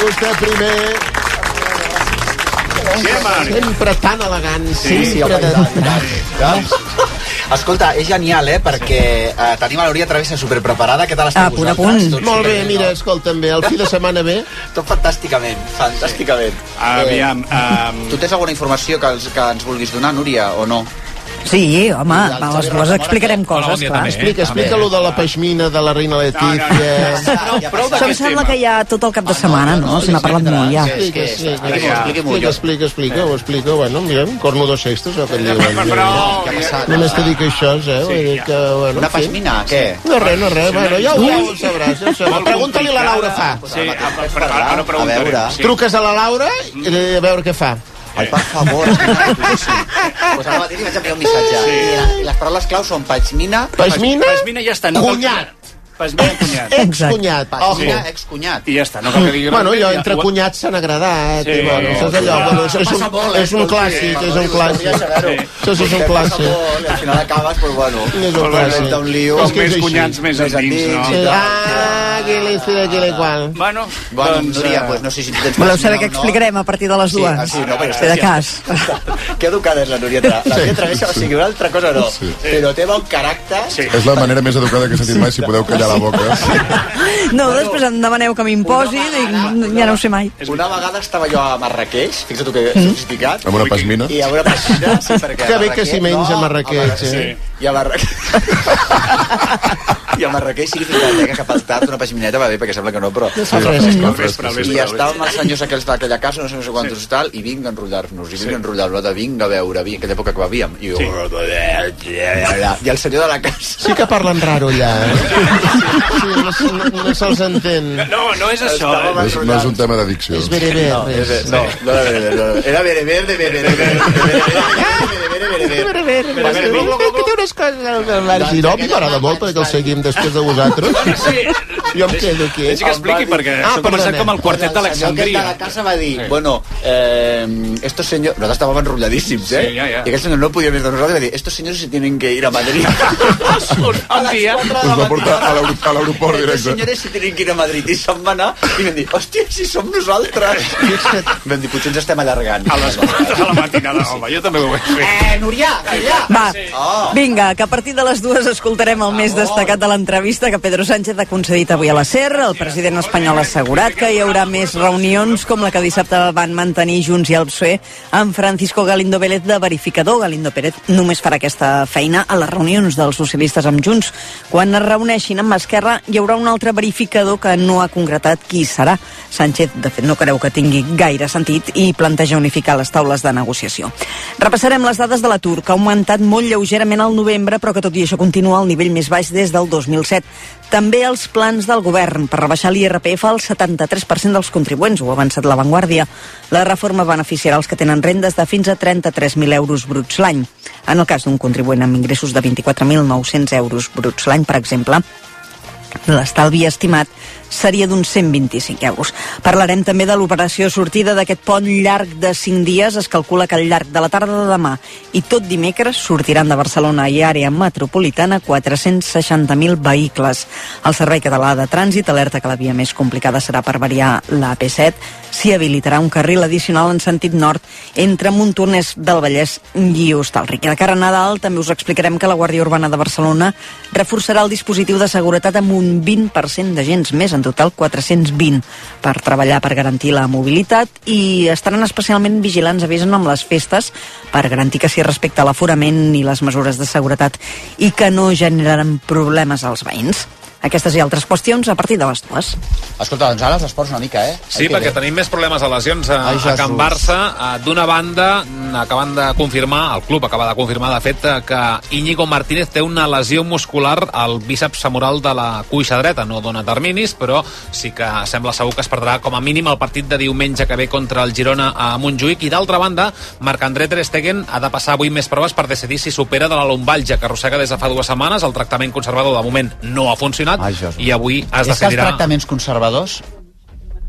vostè primer. Sempre tan elegant. Sí, escolta, és genial, perquè tenim a l'Núria Travessa superpreparada. Què tal esteu vosaltres? Molt bé, mira, escolta'm bé, el fi de setmana bé. Tot fantàsticament. Aviam... Tu tens alguna informació que ens vulguis donar, Núria, o no? Sí, home, aleshores explicarem coses, clar. Explica lo de la peixmina de la reina Letícia. Això em sembla que ja tot el cap de setmana, no? Se n'ha parlat molt, ja. Explica, ho explica. Bueno, mira, cornudos sextos, el que et diuen. Només t'he dit que això, Una peixmina, què? No res, bueno, ja ho sabràs. Pregunta-li a la Laura fa. A veure. Truques a la Laura a veure què fa. Ai, per favor, és pues ara mateix li vaig enviar un missatge. I les paraules clau són peixmina... Peixmina ja està. Cunyat. Excunyat. Excunyat. I ja està, no cal que digui res. Bueno, allò entre cunyats s'han agradat. És un clàssic, és un clàssic. Això és un clàssic. Al final acabes, però bueno, és un clàssic. un lío. Els més cunyats més endins, no? Aquí l'igual. Bueno, Núria, no sé si tens... Voleu saber què explicarem a partir de les 2? Sí, no, Té de cas. Que educada és la Núria Travessa. La Núria Travessa, o sigui, una altra cosa no. Però té bon caràcter. És la manera més educada que he sentit mai, si podeu callar la boca. No, després em demaneu que m'imposi i ja no ho sé mai. Una vegada estava jo a Marrakeix, fixa't tu que sofisticat. Amb una peixmina. I amb una peixmina, sí, perquè... Que bé que s'hi menja a Marrakeix, I a Marrakeix... I a Marrakeix sí que fins la teca cap al tard una peixmineta va bé, perquè sembla que no, però... I estàvem els senyors aquells d'aquella casa, no sé quantos i tal, i vinga a enrotllar-nos, vinga a veure, en aquella època que bevíem. I i el senyor de la casa... Sí que parlen raro allà, no se'ls entén. No és això. No és un tema d'addicció. És bereber. No era bereber. Era bereber de bereber. Que té unes coses al marge. No, m'agrada molt perquè el seguim després de vosaltres. Jo em quedo aquí. Deixa que expliqui, perquè això ha començat com el quartet d'Alexandria. El de la casa va dir, bueno, estos señores... Nosaltres estàvem enrotlladíssims, I aquell senyor no podia més de nosaltres i va dir, estos señores se tienen que ir a Madrid. Un dia... Us va portar a l'aeroport directe. Estos señores se tienen que ir a Madrid. I se'n va anar i vam dir, hòstia, si som nosaltres. Vam dir, potser ens estem allargant. A les 4 de la matinada, home, jo també ho vaig fer. Núria, calla! Va, vinga, que a partir de les 2 escoltarem el més destacat de l'entrevista que Pedro Sánchez ha concedit avui a la SER. El president espanyol ha assegurat que hi haurà més reunions com la que dissabte van mantenir Junts i el PSOE amb Francisco Galindo Vélez de verificador. Galindo Pérez només farà aquesta feina a les reunions dels socialistes amb Junts. Quan es reuneixin amb Esquerra hi haurà un altre verificador que no ha concretat qui serà. Sánchez, de fet, no creu que tingui gaire sentit i planteja unificar les taules de negociació. Repassarem les dades de l'atur, que ha augmentat molt lleugerament al novembre, però que tot i això continua al nivell més baix des del 2007. També els plans del govern per rebaixar l'IRPF al 73% dels contribuents, ho ha avançat La Vanguardia. La reforma beneficiarà els que tenen rendes de fins a 33.000 euros bruts l'any. En el cas d'un contribuent amb ingressos de 24.900 euros bruts l'any, per exemple, l'estalvi estimat seria d'uns 125 euros. Parlarem també de l'operació sortida d'aquest pont llarg de 5 dies. Es calcula que al llarg de la tarda de demà i tot dimecres sortiran de Barcelona i àrea metropolitana 460.000 vehicles. El Servei Català de Trànsit alerta que la via més complicada serà per variar la AP7. S'hi habilitarà un carril addicional en sentit nord entre Montornès del Vallès i Hostalric. I de cara a Nadal també us explicarem que la Guàrdia Urbana de Barcelona reforçarà el dispositiu de seguretat amb un 20% d'agents més, en total 420, per treballar per garantir la mobilitat, i estaran especialment vigilants, avisen, amb les festes per garantir que s'hi respecta l'aforament i les mesures de seguretat i que no generaran problemes als veïns. Aquestes i altres qüestions a partir de les 2. Escolta, doncs ara els esports una mica, Sí, perquè tenim més problemes de lesions a Can Barça. D'una banda, acaben de confirmar, el club acaba de confirmar, de fet, que Íñigo Martínez té una lesió muscular al bíceps femoral de la cuixa dreta. No dona terminis, però sí que sembla segur que es perdrà com a mínim el partit de diumenge que ve contra el Girona a Montjuïc. I d'altra banda, Marc-André Ter Stegen ha de passar avui més proves per decidir si supera de la lumbalgia que arrossega des de fa 2 setmanes. El tractament conservador de moment no ha funcionat. I avui es decidirà... És que els tractaments conservadors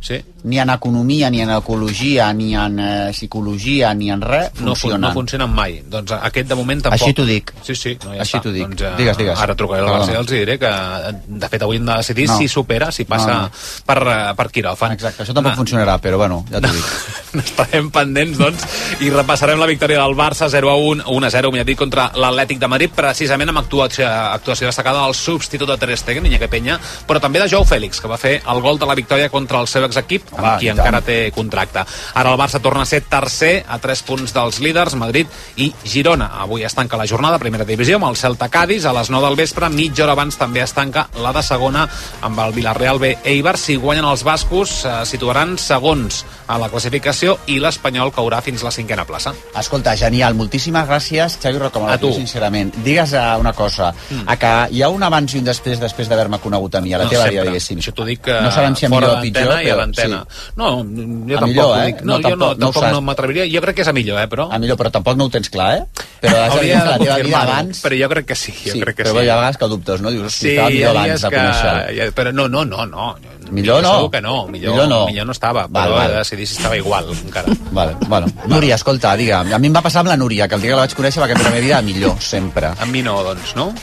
ni en economia, ni en ecologia, ni en psicologia, ni en res, funcionen. No funcionen mai. Doncs aquest de moment tampoc. Així t'ho dic. Sí, no, ja Així està. t'ho dic. Doncs, digues. Ara trucaré al Barça i els diré que, de fet, avui hem de decidir si supera, si passa per quiròfan. Exacte, això tampoc funcionarà, però bueno, ja t'ho dic. Estarem pendents, doncs, i repassarem la victòria del Barça 0-1, 1-0, millor dit, contra l'Atlètic de Madrid, precisament amb actuació destacada del substitut de Ter Stegen, Iñaki Peña, però també de Joao Félix, que va fer el gol de la victòria contra el seu exequip, amb qui encara té contracte. Ara el Barça torna a ser tercer, a 3 punts dels líders, Madrid i Girona. Avui es tanca la jornada, primera divisió, amb el Celta Cádiz, a les 9 del vespre, mitja hora abans també es tanca la de segona, amb el Villarreal B Eibar. Si guanyen els bascos, situaran segons a la classificació i l'Espanyol caurà fins a la 5a plaça. Escolta, genial, moltíssimes gràcies, Xavi Rocamora, a tu, sincerament. Digues una cosa, que hi ha un abans i un després d'haver-me conegut a mi, a la teva vida, diguéssim. Això t'ho dic no sabem si a millor o pitjor, i a l'antena. No, jo tampoc millor, ho dic. No, jo tampoc no m'atreviria. Jo crec que és a millor, però... A millor, però tampoc no ho tens clar, Però hauria de la teva vida abans... Però jo crec que sí, però hi ha vegades que dubtes, no? Dius, hosti, estava millor abans de conèixer. Però no. Millor no? Segur que no. Millor no estava, però he de decidir si estava igual, encara. Bueno. Núria, escolta, digue'm. A mi em va passar amb la Núria, que el dia que la vaig conèixer va canviar la meva vida millor, sempre. Amb mi no, doncs, no?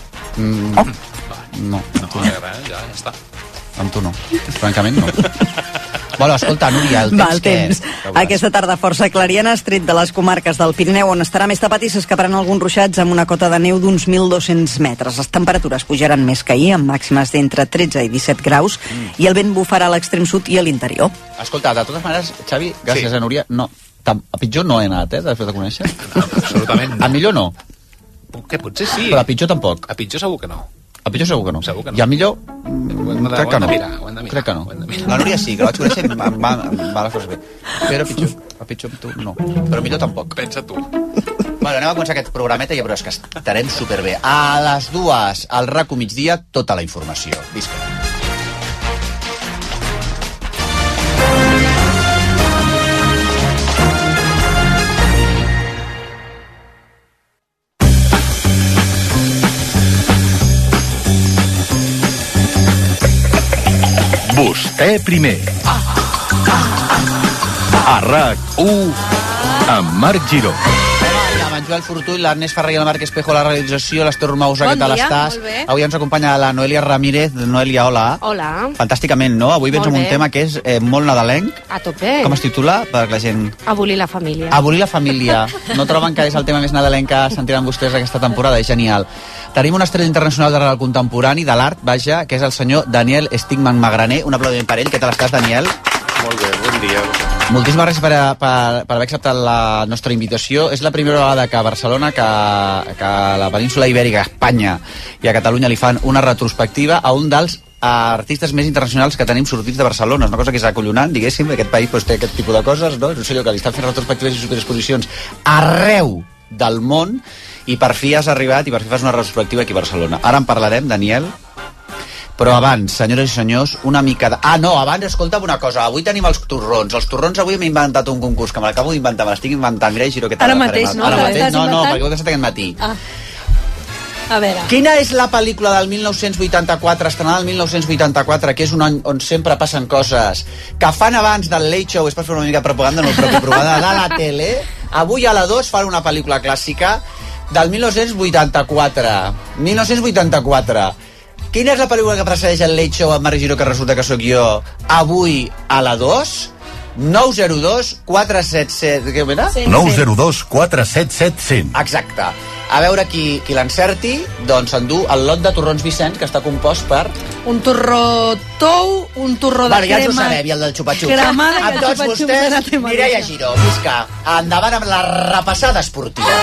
No, ja està. Amb tu no, francament no. Bueno, escolta, Núria, el temps Aquesta tarda força clariana, has tret de les comarques del Pirineu, on estarà més tapat i s'escaparan alguns ruixats amb una cota de neu d'uns 1.200 metres. Les temperatures pujaran més que ahir, amb màximes d'entre 13 i 17 graus, i el vent bufarà a l'extrem sud i a l'interior. Escolta, de totes maneres, Xavi, gràcies a Núria, a pitjor no he anat, després de conèixer. No, absolutament no. A millor no. Que potser sí. Però a pitjor tampoc. A pitjor segur que no. A pitjor segur que no. I a millor, crec que no. Crec que no. La Núria sí, que la vaig conèixer i em va les coses bé. Però a pitjor tu no. Però millor tampoc. Pensa tu. Bueno, anem a començar aquest programeta i ja veuràs que estarem superbé. A les 2, al RACO migdia, tota la informació. Visca. Vostè primer. A RAC1 amb Marc Giró. Amb en Joel Fortuny, l'Ernest Ferrer i el Marc Espejo, la realització, l'Ester Mausa, què tal estàs? Avui ens acompanya la Noelia Ramírez. Noelia, hola. Hola. Fantàsticament, no? Avui vens amb un tema que és molt nadalenc. A tope. Com es titula? Per la gent... Abolir la família. Abolir la família. No troben que és el tema més nadalenc que sentiran vostès aquesta temporada? És genial. Tenim una estrella internacional de l'art contemporani, de l'art, vaja, que és el senyor Daniel Stigman Magraner. Un aplaudiment per ell. Què tal estàs, Daniel? Molt bé, bon dia. Moltíssimes gràcies per haver acceptat la nostra invitació. És la primera vegada que a Barcelona, que a la península Ibèrica, a Espanya i a Catalunya li fan una retrospectiva a un dels artistes més internacionals que tenim sortits de Barcelona. És una cosa que és acollonant, diguéssim, aquest país té aquest tipus de coses, no? No sé allò que li estan fent retrospectives i superexposicions arreu del món, i per fi has arribat i per fi fas una retrospectiva aquí a Barcelona. Ara en parlarem, Daniel, però abans, senyores i senyors, una mica de... abans, escolta'm una cosa, avui tenim els torrons. Els torrons avui m'he inventat un concurs que me l'acabo d'inventar, me l'estic inventant. Mira, Giró, què tal? Ara mateix, no? Ara mateix, no, perquè ho he pensat aquest matí. A veure. Quina és la pel·lícula del 1984, estrenada el 1984, que és un any on sempre passen coses que fan abans del Late Show, és per fer una mica de propaganda, no pròpia propaganda, de la tele? Avui a la 2 fan una pel·lícula clàssica del 1984. 1984. Quina és la pel·lícula que precedeix el Late Show amb Marc Giró, que resulta que sóc jo, avui a la 2? 902 477... Què era? 902 477 100. Exacte. A veure qui l'encerti, doncs endú el lot de torrons Vicenç, que està compost per... Un torró tou, un torró de crema... Ja ens ho sabem, i el del xupa-xups. Cremada i amb tots vostès, Mireia Giró. Visca, endavant amb la repassada esportiva.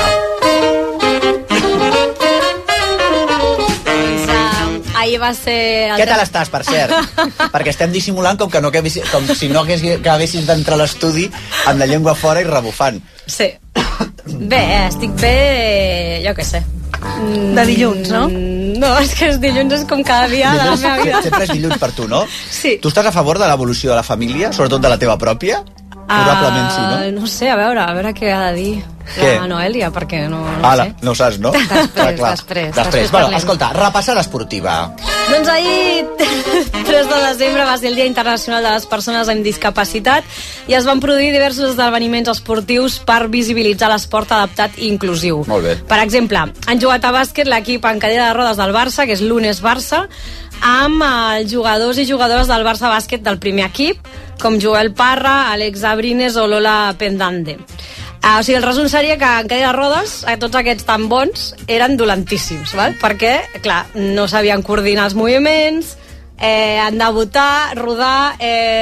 Ahir va ser... Què tal estàs, per cert? Perquè estem dissimulant com si no acabessis d'entrar a l'estudi amb la llengua fora i rebufant. Sí. Bé, estic bé, jo què sé. De dilluns, no? No, és que els dilluns és com cada dia de la meva vida. Sempre és dilluns per tu, no? Sí. Tu estàs a favor de l'evolució de la família, sobretot de la teva pròpia? Probablement sí, no? No sé, a veure què ha de dir la Noèlia, perquè no sé. No ho saps, no? Després. Bueno, escolta, repassada esportiva. Doncs ahir, 3 de desembre, va ser el Dia Internacional de les Persones amb Discapacitat i es van produir diversos esdeveniments esportius per visibilitzar l'esport adaptat i inclusiu. Molt bé. Per exemple, han jugat a bàsquet l'equip en cadira de rodes del Barça, que és l'Unes Barça, amb els jugadors i jugadores del Barça Bàsquet del primer equip, com Joel Parra, Àlex Abrines o Lola Pendande. O sigui, el resum seria que en cadira de rodes tots aquests tan bons eren dolentíssims, val? Perquè, clar, no sabien coordinar els moviments, han de botar, rodar,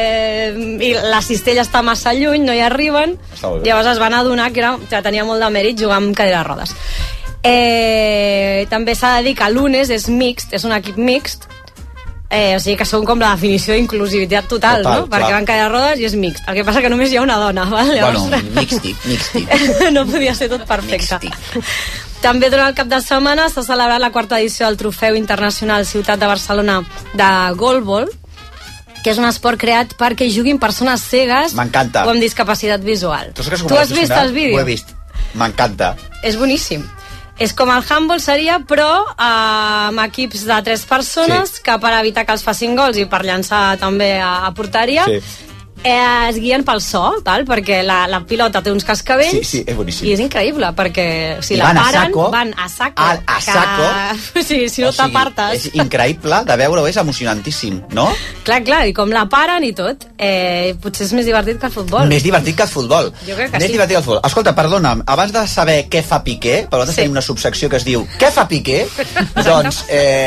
i la cistella està massa lluny, no hi arriben, llavors es van adonar que tenia molt de mèrit jugar amb cadira de rodes. També s'ha de dir que l'Unes és mixt, és un equip mixt, o sigui que són com la definició d'inclusivitat total, no? Perquè van caure a rodes i és mixt. El que passa que només hi ha una dona, val? Bueno, mixtic. No podia ser tot perfecte. També durant el cap de setmana s'ha celebrat la 4ª edició del Trofeu Internacional Ciutat de Barcelona de Goalball, que és un esport creat perquè hi juguin persones cegues o amb discapacitat visual. Tu has vist el vídeo? Ho he vist. M'encanta. És boníssim. És com el handball seria, però amb equips de 3 persones que per evitar que els facin gols i per llançar també a porteria es guien pel so, tal? Perquè la pilota té uns cascavells. Sí, és boníssim. I és increïble, perquè si la paren, van a saco. A saco. Sí, si no t'apartes. És increïble de veure-ho, és emocionantíssim, no? Clar, i com la paren i tot, potser és més divertit que el futbol. Més divertit que el futbol. Jo crec que més divertit que el futbol. Escolta, perdona'm, abans de saber què fa Piqué, per nosaltres tenim una subsecció que es diu Què fa Piqué? Doncs,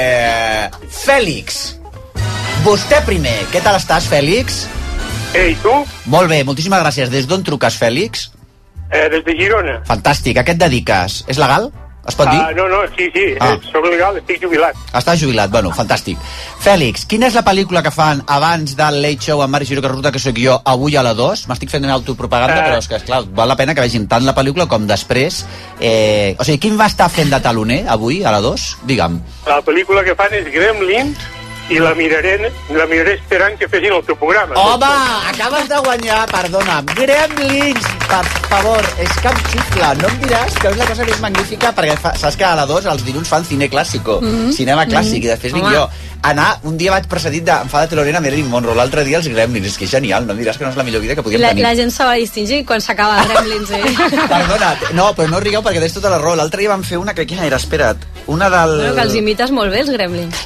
Fèlix, vostè primer. Què tal estàs, Fèlix? I tu? Molt bé, moltíssimes gràcies. Des d'on truques, Fèlix? Des de Girona. Fantàstic. A què et dediques? És legal? Es pot dir? No, sí. Soc legal, estic jubilat. Estàs jubilat, bueno, fantàstic. Fèlix, quina és la pel·lícula que fan abans del Late Show amb Marc Giró, que resulta que sóc jo, avui a la 2? M'estic fent una autopropaganda, però és que, esclar, val la pena que vegin tant la pel·lícula com després. O sigui, quin va estar fent de taloner avui a la 2? Digue'm. La pel·lícula que fan és Gremlins, i la miraré esperant que fessin el teu programa. Home, acabes de guanyar, perdona. Gremlins, per favor, és que em xifla. No em diràs que és la cosa més magnífica, perquè saps que a la 2 els dilluns fan cine clàssico, cinema clàssic, i després vinc jo. Un dia vaig precedit de Enfada Telorena Marilyn Monroe, l'altre dia els Gremlins. És que és genial, no em diràs que no és la millor vida que podíem tenir. La gent se va distingir quan s'acaba Gremlins, Perdona, no, però no rigueu perquè tens tota la raó. L'altre dia van fer una, quina era? Espera't. Una del... Bueno, que els imites molt bé, els Gremlins.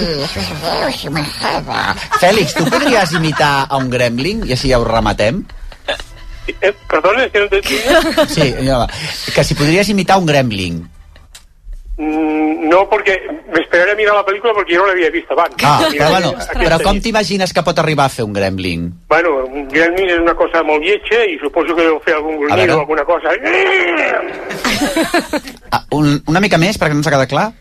Fèlix, tu podries imitar a un gremlin i així ja ho rematem? Perdona, és que no t'entenc. Sí, que si podries imitar un gremlin. No, perquè m'esperaré a mirar la pel·lícula perquè jo no l'havia vist abans. Però com t'imagines que pot arribar a fer un gremlin? Bueno, un gremlin és una cosa molt lletja i suposo que deu fer algun grunyit o alguna cosa. Una mica més, perquè no ens ha quedat clar.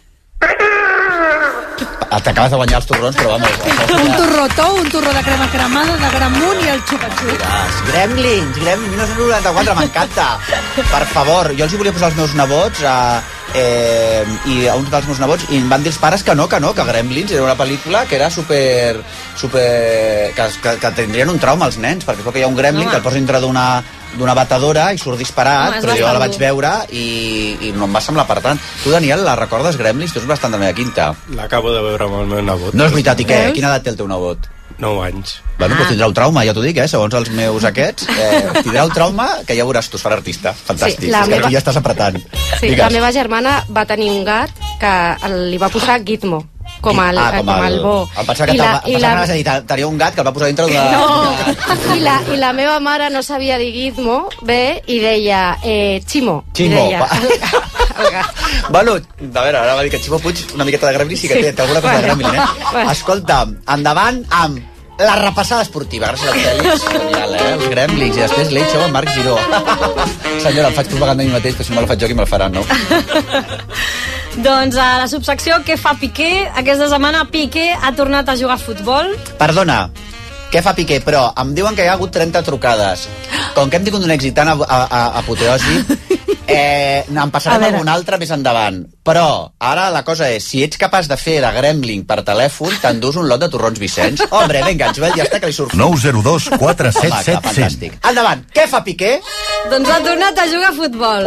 T'acabes de guanyar els torrons, però vamos... Un torró un torró de crema cremada, de gramunt i el xupa-xup. Gremlins, 1994, m'encanta. Per favor, jo els hi volia posar als meus nebots i a uns dels meus nebots i em van dir els pares que no, que Gremlins era una pel·lícula que era super que tindrien un trauma als nens, perquè és que hi ha un gremlin que el posa dintre d'una batedora i surt disparat, però jo la vaig veure i no em va semblar per tant. Tu, Daniel, la recordes, Gremlins? Tu és bastant de la meva quinta. L'acabo de veure amb el meu nebot. No és veritat, i què? Quina edat té el teu nebot? 9 anys. Bueno, però tindrà un trauma, ja t'ho dic, segons els meus aquests. Tindrà un trauma que ja veuràs tu, es farà artista. Fantàstic, és que aquí ja estàs apretant. Sí, la meva germana va tenir un gat que li va posar Gizmo. Com el bo. Em pensava que tenia un gat que el va posar dintre d'una... No, i la meva mare no sabia dir Gizmo, bé, i deia Ximo. Ximo. Bueno, a veure, ara va dir que Ximo Puig una miqueta de gremlin sí que té alguna cosa de gremlin, Escolta, endavant amb la repassada esportiva. Gràcies al Fèlix. Genial, els gremlins. I després Late Show amb Marc Giró. Senyora, em faig propaganda a mi mateix, però si no me la faig jo, qui me la faran, no? Doncs a la subsecció Què fa Piqué? Aquesta setmana Piqué ha tornat a jugar a futbol. Perdona, què fa Piqué? Però em diuen que hi ha hagut 30 trucades. Com que hem tingut un èxit tan apoteòsic, En passarem algun altre més endavant. Però ara la cosa és, si ets capaç de fer de Gremlin per telèfon, t'endús un lot de torrons Vicenç. Hombre, vinga, Joel, ja està que li surt. 902 477 100. Endavant, què fa Piqué? Doncs ha tornat a jugar a futbol.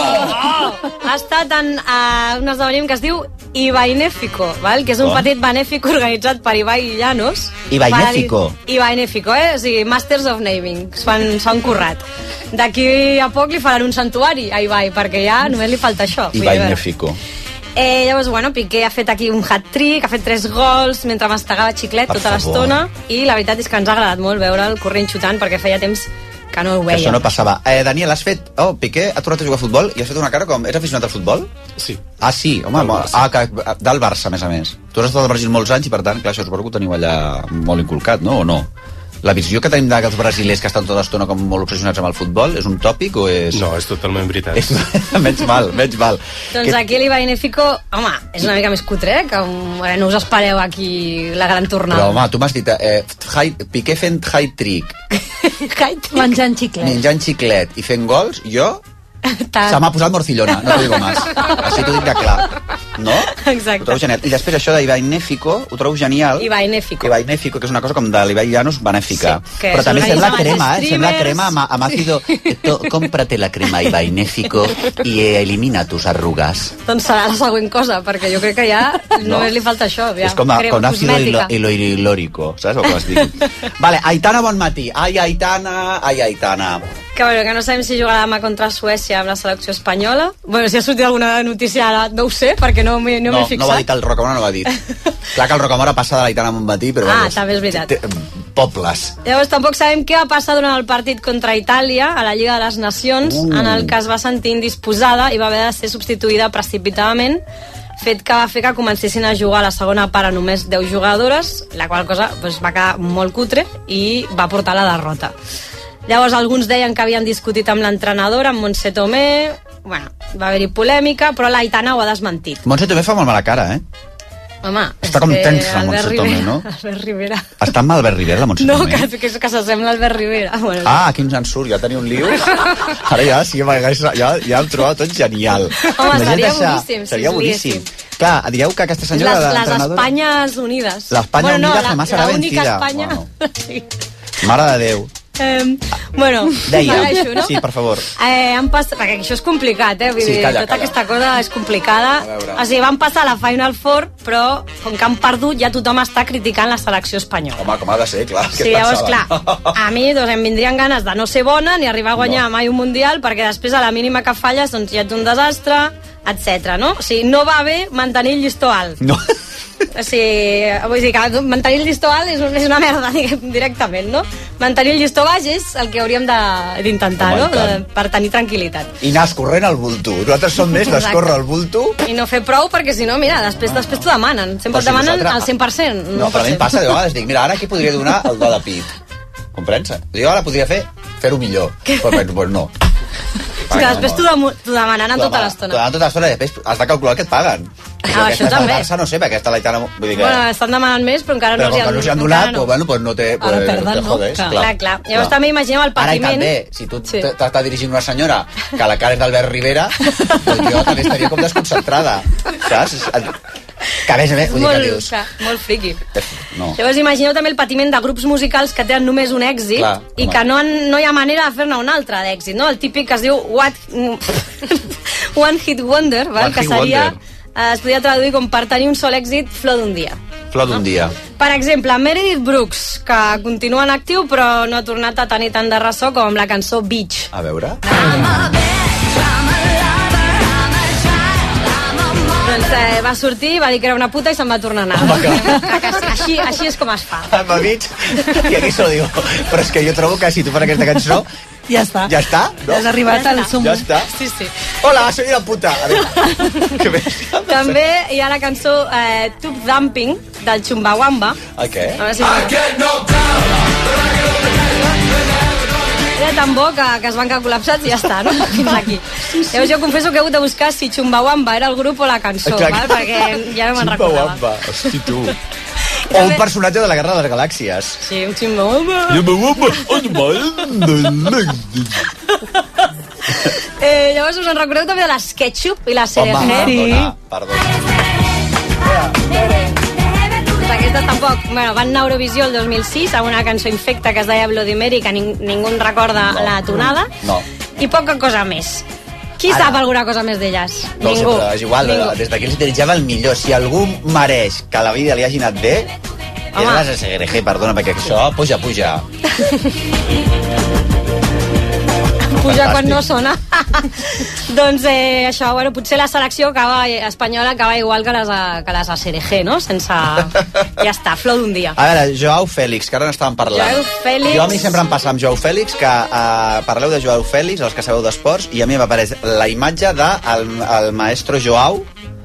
Ha estat en un esdeveniment que es diu Ibainéfico, que és un petit benèfic organitzat per Ibai Llanos. Ibainéfico. Ibainéfico, o sigui, Masters of Naming. S'han currat. D'aquí a poc li faran un santuari a Ibai, perquè ja només li falta això. Ibainéfico. Llavors, Piqué ha fet aquí un hat-trick, ha fet 3 gols mentre mastegava xiclet tota l'estona, i la veritat és que ens ha agradat molt veure'l corrent xutant, perquè feia temps que no ho veia. Això no passava. Daniel, has fet... Piqué ha tornat a jugar a futbol i has fet una cara com... Ets aficionat al futbol? Sí. Ah, sí? Home, del Barça, a més. Tu has estat al Brasil molts anys i, per tant, clar, això suposo que ho teniu allà molt inculcat, no? O no? La visió que tenim dels brasilers que estan tota l'estona com molt obsessionats amb el futbol és un tòpic o és... No, és totalment veritat. Menys mal. Doncs aquí l'Ibainéfico, home, és una mica més cutre, que no us espereu aquí la gran tornada. Però, home, tu m'has dit, Piqué fent hat-trick. Menjant xiclet. Menjant xiclet i fent gols, jo... Se m'ha posat morcillona, no t'ho digo más. Així t'ho dic de clar. No? Exacte. Ho trobo genial. I després això d'Ibainéfico, ho trobo genial. Ibainéfico, que és una cosa com de l'Ibai Llanos benèfica. Sí, però també sembla crema, sembla crema amb ácido. Cómprate la crema Ibainéfico i elimina tus arrugas. Doncs serà la següent cosa, perquè jo crec que ja només li falta això. És com ácido hilórico, saps el que vas dir? Vale, Aitana, bon matí. Ai, Aitana. Que no sabem si jugarà demà contra Suècia amb la selecció espanyola. Bueno, si ha sortit alguna notícia ara, no ho sé, perquè no m'he fixat. No ho ha dit el Rocamora, no ho ha dit. Clar que el Rocamora passa de l'Aitana Montmatí, però... també és veritat. Pobles. Llavors tampoc sabem què va passar durant el partit contra Itàlia a la Lliga de les Nacions, en el que es va sentir indisposada i va haver de ser substituïda precipitadament, fet que va fer que comencessin a jugar a la segona part a només 10 jugadores, la qual cosa va quedar molt cutre i va portar la derrota. Llavors alguns deien que havien discutit amb l'entrenadora, amb Montse Tomé. Bueno, va haver-hi polèmica, però l'Aitana ho ha desmentit. Montse Tomé fa molt mala cara, Home, està com tensa, Montse Tomé, no? Albert Rivera. Està amb Albert Rivera, la Montse Tomé? No, que s'assembla a Albert Rivera. Bueno, aquí ens en surt, ja tenia un lío. Ara ja hem trobat tot genial. Home, seria boníssim. Seria boníssim. Clar, dieu que aquesta senyora... Les Espanyes Unides. L'Espanya Unida jamás serà vencida. L'única Espanya... Mare de Déu. Deia, no? sí, per favor. Perquè això és complicat, vull dir, tota aquesta cosa és complicada. O sigui, van passar a la Final Four, però com que han perdut ja tothom està criticant la selecció espanyola. Home, com ha de ser, clar. Sí, llavors, clar, a mi em vindrien ganes de no ser bona ni arribar a guanyar mai un mundial, perquè després a la mínima que falles doncs ja ets un desastre, etc. No? O sigui, no va bé mantenir el llistó alt. No. O sigui, vull dir que mantenir el llistó alt és una merda, directament, no? Mantenir el llistó baix és el que hauríem d'intentar, no? Per tenir tranquil·litat. I anar escorrent al bulto. Nosaltres som més d'escórrer al bulto. I no fer prou, perquè si no, mira, després t'ho demanen. Sempre et demanen el 100%. No, però a mi em passa, de vegades dic, mira, ara aquí podria donar el do de pit. Comprens? Jo ara podria fer-ho millor. Però pues no. És que després t'ho demanaran tota l'estona. Tota l'estona i després has de calcular que et paguen. Això també. Barça, no sé, perquè aquesta l'Aitana... Bueno, estan demanant més, però encara no els han donat. Bueno, pues no te jodes. Clar. Llavors també imaginem el patiment... Ara, i també, si tu t'està dirigint una senyora que la cara és d'Albert Rivera, doncs jo també estaria com desconcentrada, saps? Que a més, vull dir que dius... Molt friqui. Llavors imagineu també el patiment de grups musicals que tenen només un èxit i que no hi ha manera de fer-ne un altre d'èxit, no? El típic que es diu One Hit Wonder, que seria... Es podria traduir com per tenir un sol èxit, flor d'un dia. Flor d'un dia. Per exemple, Meredith Brooks, que continua en actiu però no ha tornat a tenir tant de ressò com amb la cançó Beach. A veure... Doncs va sortir, va dir que era una puta i se'n va tornar a anar. Així és com es fa. Amb Beach, i aquí s'ho diu. Però és que jo trobo que si tu fas aquesta cançó... Ja està. Ja està? No? Ja has arribat al sum. Ja està? Sí. Hola, soy la puta. A veure, que bé. També hi ha la cançó Tube Dumping, del Chumbawamba. Okay. A veure si... Era tan bo que es van quedar col·lapsats i ja està, no? Fins aquí. Llavors jo confesso que he hagut de buscar si Chumbawamba era el grup o la cançó, perquè ja no me'n recordava. Chumbawamba, hosti tu. O un personatge de la Guerra de les Galàxies. Sí, un Chumbawamba. llavors us en recordeu també de les Ketchup i la CRG? Perdona. Doncs aquestes tampoc, bueno, van anar a Eurovisió el 2006 amb una cançó infecta que es deia Bloody Mary, que ningú en recorda la tonada, i poca cosa més. Qui sap alguna cosa més d'elles? Ningú. No, és igual, des d'aquí els utilitzava el millor. Si algú mereix que la vida li hagi anat bé, és la CRG, perdona, perquè això puja. Puja quan no sona. Doncs això, bueno, potser la selecció espanyola acaba igual que les ACRG, no? Sense... Ja està, flor d'un dia. A veure, Joao Fèlix, que ara n'estàvem parlant. Joao Fèlix... Jo a mi sempre em passa amb Joao Fèlix, que parleu de Joao Fèlix, els que sabeu d'esports, i a mi m'apareix la imatge del maestro Joao.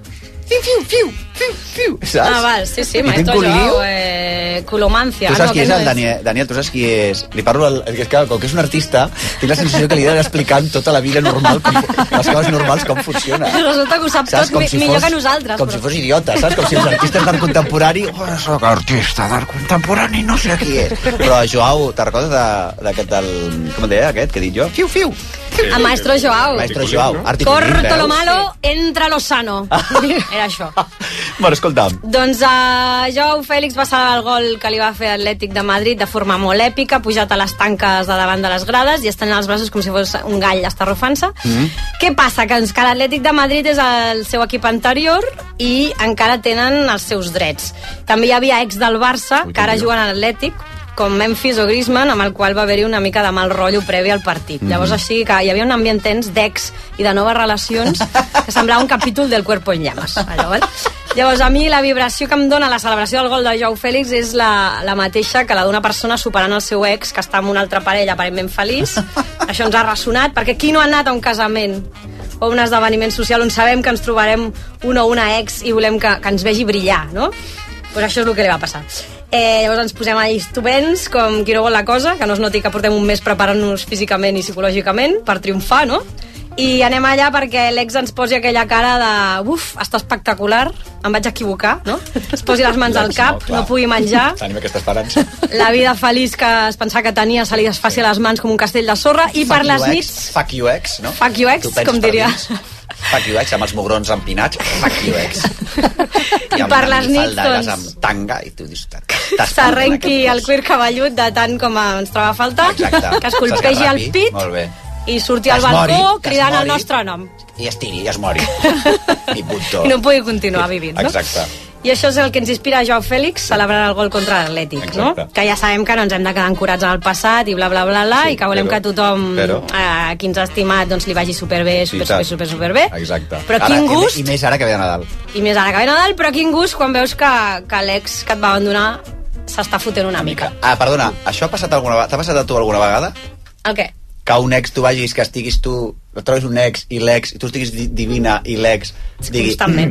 Fiu, saps? Ah, val, sí, maestro Joao, Colomancia. Tu saps qui és el Daniel? Tu saps qui és? Li parlo, és que com que és un artista, tinc la sensació que li he d'anar explicant tota la vida normal, les coses normals, com funciona. Resulta que ho sap tot millor que nosaltres. Com si fos idiota, saps? Com si els artistes d'art contemporani... Soc artista d'art contemporani, no sé qui és. Però, Joao, te'n recordes d'aquest, com et deia aquest, que he dit jo? Fiu. A Maestro Joao. Maestro Joao. Corto lo malo, entra lo sano. Era això. Bueno, escolta'm. Doncs Joao Fèlix va salvar el gol que li va fer Atlètic de Madrid de forma molt èpica, pujat a les tanques de davant de les grades i estenent els braços com si fos un gall estarrofant-se. Què passa? Que l'Atlètic de Madrid és el seu equip anterior i encara tenen els seus drets. També hi havia ex del Barça, que ara juguen a l'Atlètic, com Memphis o Griezmann, amb el qual va haver-hi una mica de mal rotllo previ al partit. Llavors, així que hi havia un ambient tens d'ex i de noves relacions que semblava un capítol del Cuerpo en Llamas. Allò, llavors, a mi la vibració que em dona la celebració del gol de Joao Fèlix és la mateixa que la d'una persona superant el seu ex, que està amb una altra parella aparentment feliç. Això ens ha ressonat, perquè qui no ha anat a un casament o un esdeveniment social on sabem que ens trobarem un o una ex i volem que ens vegi brillar, no? Pues això és el que li va passar. Llavors ens posem allà estupends, com qui no vol la cosa, que no es noti que portem un mes preparant-nos físicament i psicològicament per triomfar, no? I anem allà perquè l'ex ens posi aquella cara de uf, està espectacular, em vaig equivocar, no? Es posi les mans al cap, no pugui menjar. Tenim aquesta esperança. La vida feliç que es pensava que tenia se li desfaci a les mans com un castell de sorra i per les nits... Fuck you ex, no? Fuck you ex, com diria. Fuck you ex, amb els mugrons empinats. Fuck you ex. I per les nits, doncs... amb tanga i tu dius... S'arrenqui el cuir cabellut de tant com ens troba a faltar. Exacte. Que es colpegi el pit. Molt bé. I surti al balcó cridant el nostre nom. I es tiri, i es mori. I punto. I no pugui continuar vivint, no? Exacte. I això és el que ens inspira a Joao Fèlix celebrant el gol contra l'Atlètic, no? Que ja sabem que no ens hem de quedar ancorats en el passat i bla, bla, bla, bla, i que volem que tothom qui ens ha estimat doncs li vagi superbé, superbé. Exacte. Però quin gust... I més ara que ve Nadal. I més ara que ve Nadal, però quin gust quan veus que l'ex que et va abandonar s'està fotent una mica. Ah, perdona, això ha passat alguna vegada? T'ha passat a tu alguna vegada? El què? Que un ex tu vagis, que estiguis tu, trobis un ex i l'ex, i tu estiguis divina i l'ex digui... Constantment.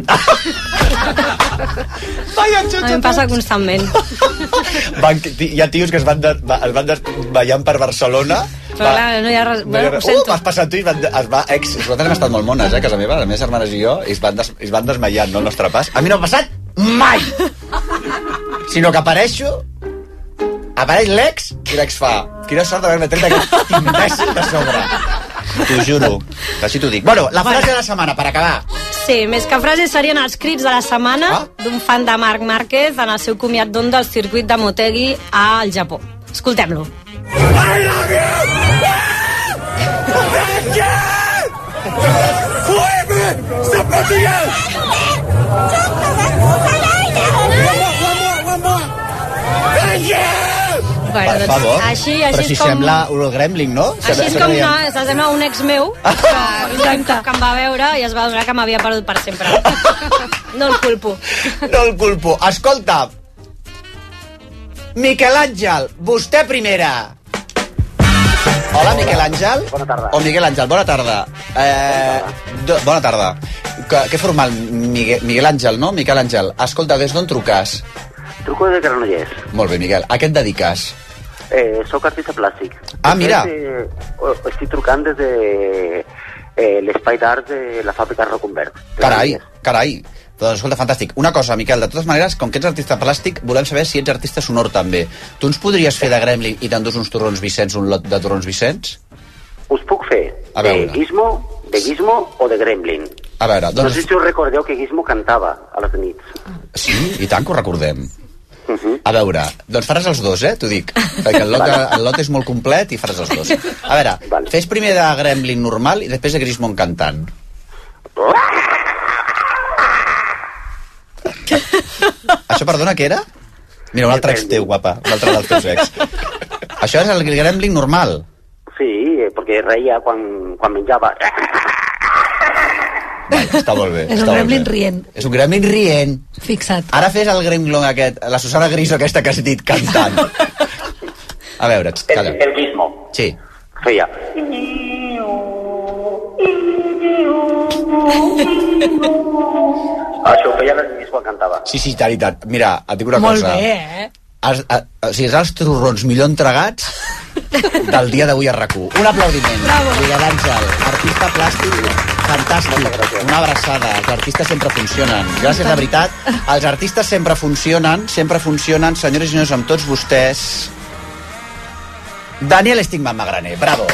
A mi em passa constantment. Hi ha tios que es van ballant per Barcelona. Però clar, no hi ha res... Bueno, ho sento. Has passat tu i es va ex... Nosaltres hem estat molt mones, a casa meva, les meves germanes i jo, i es van desmaiant, no, el nostre pas. A mi no m'ha passat mai! Sinó que apareix l'ex i l'ex fa quina sort d'haver-me tret aquest imbècil de sobre. T'ho juro, que així t'ho dic. Bueno, la frase de la setmana, per acabar. Sí, més que frases serien els crits de la setmana d'un fan de Marc Márquez en el seu comiat d'onda al circuit de Motegi al Japó. Escoltem-lo. I love you! Bueno, per favor, així però si com... sembla un gremlin, no? Així és com sembla un ex meu que em va veure i es va adonar que m'havia perdut per sempre. No el culpo. No el culpo. Escolta, Miquel Àngel, vostè primera. Hola, Miquel Àngel. Bona tarda. O Miguel Àngel, bona tarda. Bona tarda. Que formal, Miguel Àngel, no? Miquel Àngel. Escolta, des d'on truques? Truco de Granollers. Molt bé, Miguel. A què et dediques? Soc artista plàstic. Ah, mira. Estic trucant des de l'espai d'art de la fàbrica Reconvert. Carai. Doncs escolta, fantàstic. Una cosa, Miquel, de totes maneres, com que ets artista plàstic, volem saber si ets artista sonor també. Tu ens podries fer de gremlin i t'endús uns torrons Vicenç, un lot de torrons Vicenç? Us puc fer de Gizmo, De Gizmo o de Gremlin? A veure, doncs... No sé si us recordeu que Gizmo cantava a les nits. Sí, i tant que ho recordem. A veure, doncs faràs els dos, t'ho dic. Perquè el lot és molt complet i faràs els dos. A veure, fes primer de Gremlin normal i després de Gizmo cantant. Això, perdona, què era? Mira, un altre ex teu, guapa. Un altre dels teus ex. Això és el Gremlin normal? Sí, perquè reia quan menjava. Està molt bé. És un gremlin rient. És un gremlin rient. Fixa't. Ara fes el gremlin aquest, la Susana Griso aquesta que has dit cantant. A veure, calla. El Gizmo. Sí. Feia. Això ho feia les nits quan cantava. Sí, tant. Mira, et dic una cosa. Molt bé, o sigui, és els torrons millor entregats del dia d'avui a RAC1. Un aplaudiment. Miguel Àngel, artista plàstic, fantàstic. Una abraçada. Els artistes sempre funcionen. Gràcies, de veritat. Els artistes sempre funcionen. Senyores i senyors, amb tots vostès, Daniel Stigman Magraner. Bravo.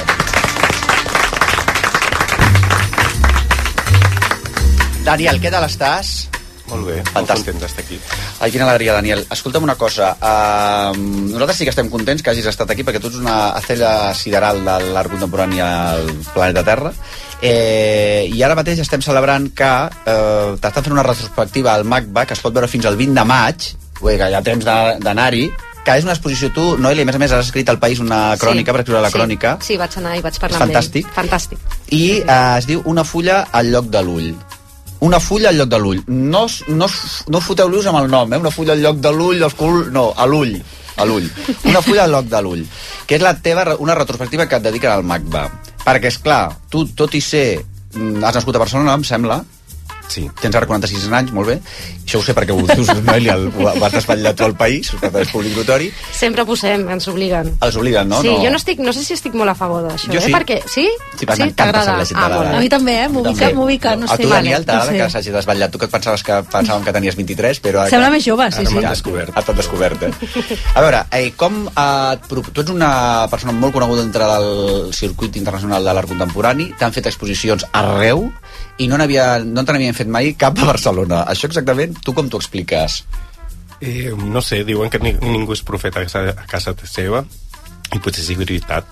Daniel, què tal estàs? Molt bé, molt content d'estar aquí. Ai, quina alegria, Daniel. Escolta'm una cosa. Nosaltres sí que estem contents que hagis estat aquí, perquè tu ets una estrella sideral de l'art contemporani al planeta Terra. I ara mateix estem celebrant que t'estan fent una retrospectiva al MACBA, que es pot veure fins al 20 de maig, que hi ha temps d'anar-hi, que és una exposició. Tu, Noelia, a més a més has escrit al País una crònica, per escriure la crònica. Sí, vaig anar i vaig parlar amb ell. Fantàstic. I es diu Una fulla al lloc de l'ull. Una fulla al lloc de l'ull. No foteu-los amb el nom, Una fulla al lloc de l'ull, no, a l'ull. Una fulla al lloc de l'ull. Que és una retrospectiva que et dediquen al MACBA. Perquè, esclar, tu, tot i ser... Has nascut a Barcelona, em sembla? Sí. Tens ara 46 anys, molt bé. Això ho sé perquè ho dius, Noelia, ho vas desvetllar tu al País, per tant és públic notori. Sempre posem, ens obliguen. Els obliguen, no? Sí, jo no sé si estic molt a favor d'això, jo sí. Perquè... Sí? Sí, t'agrada. A mi també, m'ubica, no sé. A tu, Daniel, t'agrada que s'hagi desvetllat? Tu que et pensàvem que tenies 23, però... Sembla més jove, sí. T'han descobert, A veure, tu ets una persona molt coneguda entre el circuit internacional de l'art contemporani, t'han fet exposicions arreu, i no te n'havien fet mai cap a Barcelona. Això exactament, tu com t'ho expliques? No sé, diuen que ningú és profeta a casa seva, i potser sí veritat.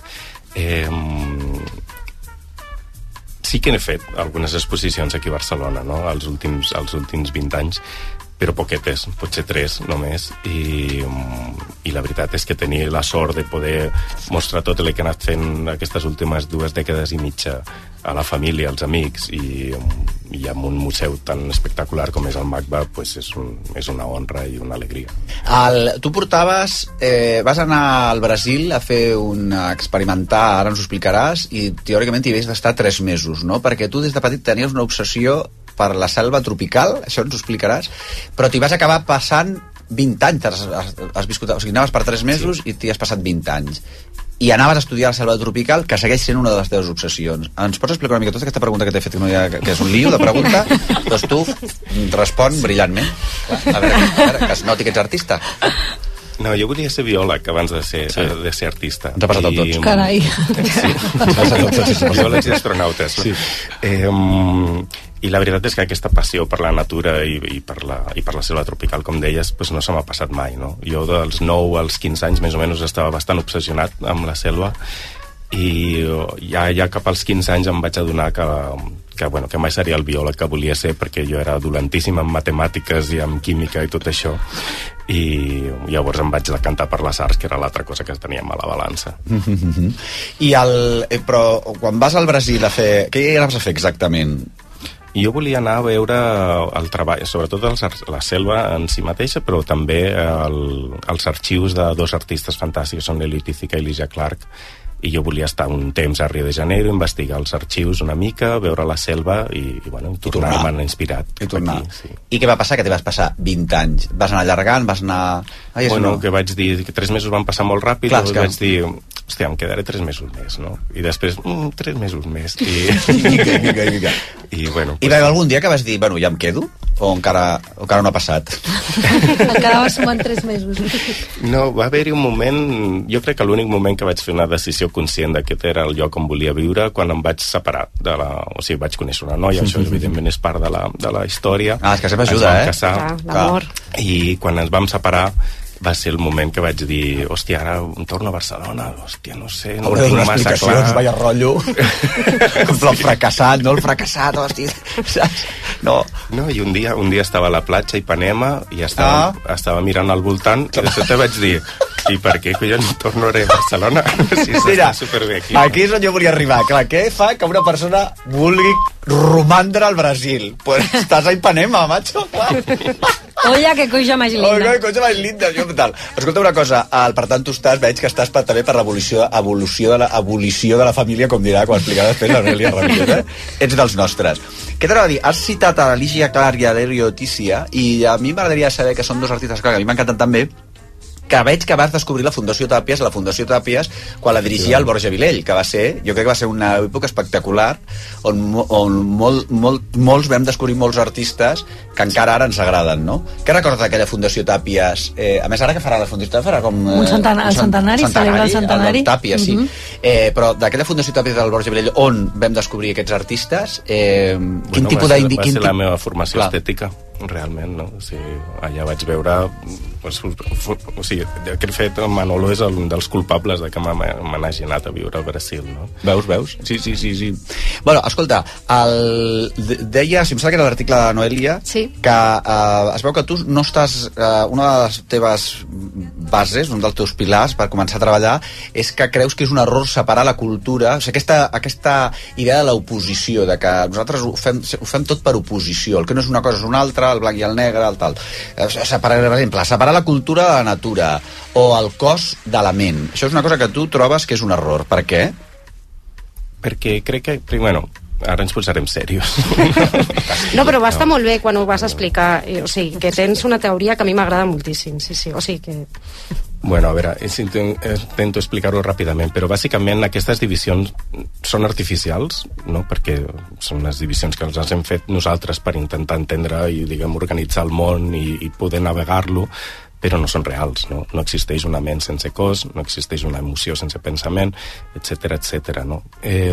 Sí que n'he fet algunes exposicions aquí a Barcelona, no? els últims 20 anys, però poquetes, potser 3 només, i la veritat és que tenir la sort de poder mostrar tot el que he anat fent aquestes últimes 2 dècades i mitja a la família, als amics, i amb un museu tan espectacular com és el MACBA, pues és una honra i una alegria. Tu vas anar al Brasil a fer experimentar, ara ens ho explicaràs, i teòricament hi havies d'estar 3 mesos, no? Perquè tu des de petit tenies una obsessió per la selva tropical, això ens ho explicaràs, però t'hi vas acabar passant 20 anys, has viscut, o sigui, anaves per 3 mesos i t'hi has passat 20 anys. I anaves a estudiar la selva tropical, que segueix sent una de les teves obsessions. Ens pots explicar una mica tota aquesta pregunta que t'he fet, que és un lío de pregunta? Doncs tu respon brillantment. A veure, que es noti que ets artista. No, jo volia ser biòleg abans de ser artista. Ens ha passat a tots. Carai. Sí, biòlegs i astronautes. Sí. I la veritat és que aquesta passió per la natura i per la selva tropical, com deies, pues no se m'ha passat mai, no? Jo dels 9 als 15 anys més o menys estava bastant obsessionat amb la selva, i ja cap als 15 anys em vaig adonar que mai seria el biòleg que volia ser, perquè jo era dolentíssim en matemàtiques i en química i tot això, i llavors em vaig decantar per les arts, que era l'altra cosa que teníem a la balança. Però quan vas al Brasil a fer... Què anaves a fer exactament? Jo volia anar a veure el treball, sobretot la selva en si mateixa, però també els arxius de 2 artistes fantàstics, són l'Eli Tízica i l'Isia Clark, i jo volia estar un temps a Rio de Janeiro, investigar els arxius una mica, veure la selva i tornar-me'n inspirat. I tornar. Aquí, sí. I què va passar? Que t'hi vas passar 20 anys. Vas anar allargant, vas anar... que vaig dir que 3 mesos van passar molt ràpid, i vaig dir, hòstia, em quedaré 3 mesos més, no? I després, 3 mesos més. I va haver algun dia que vas dir, ja em quedo? o encara no ha passat? Encara va sumant 3 mesos. No, va haver-hi un moment, jo crec que l'únic moment que vaig fer una decisió conscient d'aquest era el lloc on volia viure, quan em vaig separar o sigui, vaig conèixer una noia, això evidentment és part de la història. Ah, és que sempre ajuda, l'amor. I quan ens vam separar va ser el moment que vaig dir, hòstia, ara em torno a Barcelona, hòstia, no sé, no hauré tinc donar massa explicacions, clar. vaya rotllo. El fracassat, no el fracassat, hòstia, saps? No, i un dia estava a la platja a Ipanema i estava mirant al voltant i de sobte vaig dir, i per què collons tornaré a Barcelona? Si s'està superbé aquí. Aquí és on jo volia arribar. Clar, què fa que una persona vulgui romandre al Brasil? Pues estàs a Ipanema, macho, clar. Olla, que coixa més linda. Olla, que coixa més linda, jo tal. Escolta una cosa, per tant tu veig que estàs també per l'abolició de la família, com dirà quan explicarà després l'Aurelia Ramírez, Ets dels nostres. Què t'anava a dir? Has citat a l'Alicia Clark i a Dario Tícia, i a mi m'agradaria saber que són dos artistes que a mi m'encanten també, que veig que vas descobrir la Fundació Tàpies, quan la dirigia el Borja Vilell, que va ser, jo crec que va ser una època espectacular, on molts vam descobrir molts artistes que encara ara ens agraden, no? Què recordes d'aquella Fundació Tàpies? A més, ara que farà la Fundació Tàpies? Farà com... El centenari, celebra el centenari. Tàpies, sí. Però d'aquella Fundació Tàpies del Borja Vilell, on vam descobrir aquests artistes, quin tipus va ser la meva formació estètica, realment, no? O sigui, allà vaig veure... O sigui, aquest fet, Manolo és un dels culpables de que m'hagi anat a viure al Brasil, no? Veus? Sí. Bueno, escolta, deia, si em sembla que era l'article de Noelia, que es veu que tu no estàs... Una de les teves bases, un dels teus pilars per començar a treballar, és que creus que és un error separar la cultura, o sigui, aquesta idea de l'oposició, de que nosaltres ho fem tot per oposició, el que no és una cosa és una altra, el blanc i el negre, el tal. Per exemple, separar la cultura de la natura o el cos de la ment. Això és una cosa que tu trobes que és un error. Per què? Perquè crec que... Bueno, ara ens posarem serios. No, però va estar molt bé quan ho vas explicar. O sigui, que tens una teoria que a mi m'agrada moltíssim. Sí. O sigui que... Bueno, a veure, intento explicar-ho ràpidament, però bàsicament aquestes divisions són artificials, no? Perquè són unes divisions que ens hem fet nosaltres per intentar entendre i, diguem, organitzar el món i poder navegar-lo, però no són reals, no? No existeix una ment sense cos, no existeix una emoció sense pensament, etc., no?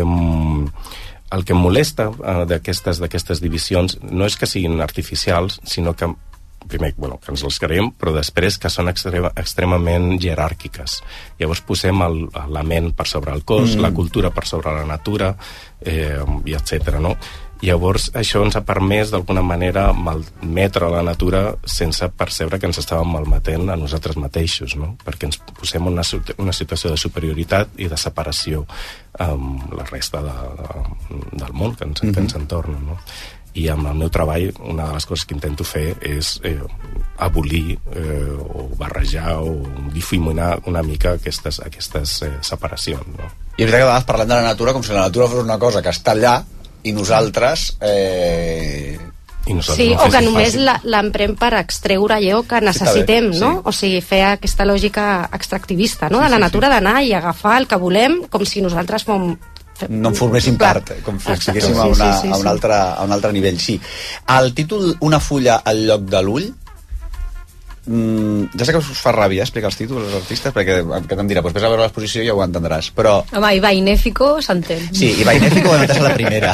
El que em molesta d'aquestes divisions no és que siguin artificials, sinó que primer, que ens les creiem, però després que són extremament jeràrquiques. Llavors posem la ment per sobre el cos, la cultura per sobre la natura, i etc., no? Llavors això ens ha permès d'alguna manera malmetre la natura sense percebre que ens estàvem malmetent a nosaltres mateixos, no? Perquè ens posem una situació de superioritat i de separació amb la resta del món que ens entorna, no? I amb el meu treball una de les coses que intento fer és abolir o barrejar o difuminar una mica aquestes separacions, no? I és veritat que a vegades parlem de la natura com si la natura fos una cosa que està allà i nosaltres... Sí, o que només l'emprem per extreure allò que necessitem, no? O sigui, fer aquesta lògica extractivista, no? De la natura d'anar i agafar el que volem com si nosaltres no en forméssim part, com si estiguéssim a un altre nivell. Sí. El títol Una fulla al lloc de l'ull, ja sé que us fa ràbia explicar els títols als artistes, perquè em dirà, vés a veure l'exposició i ja ho entendràs, però... Home, i Bainéfico s'entén. Sí, i Bainéfico va meter-se la primera.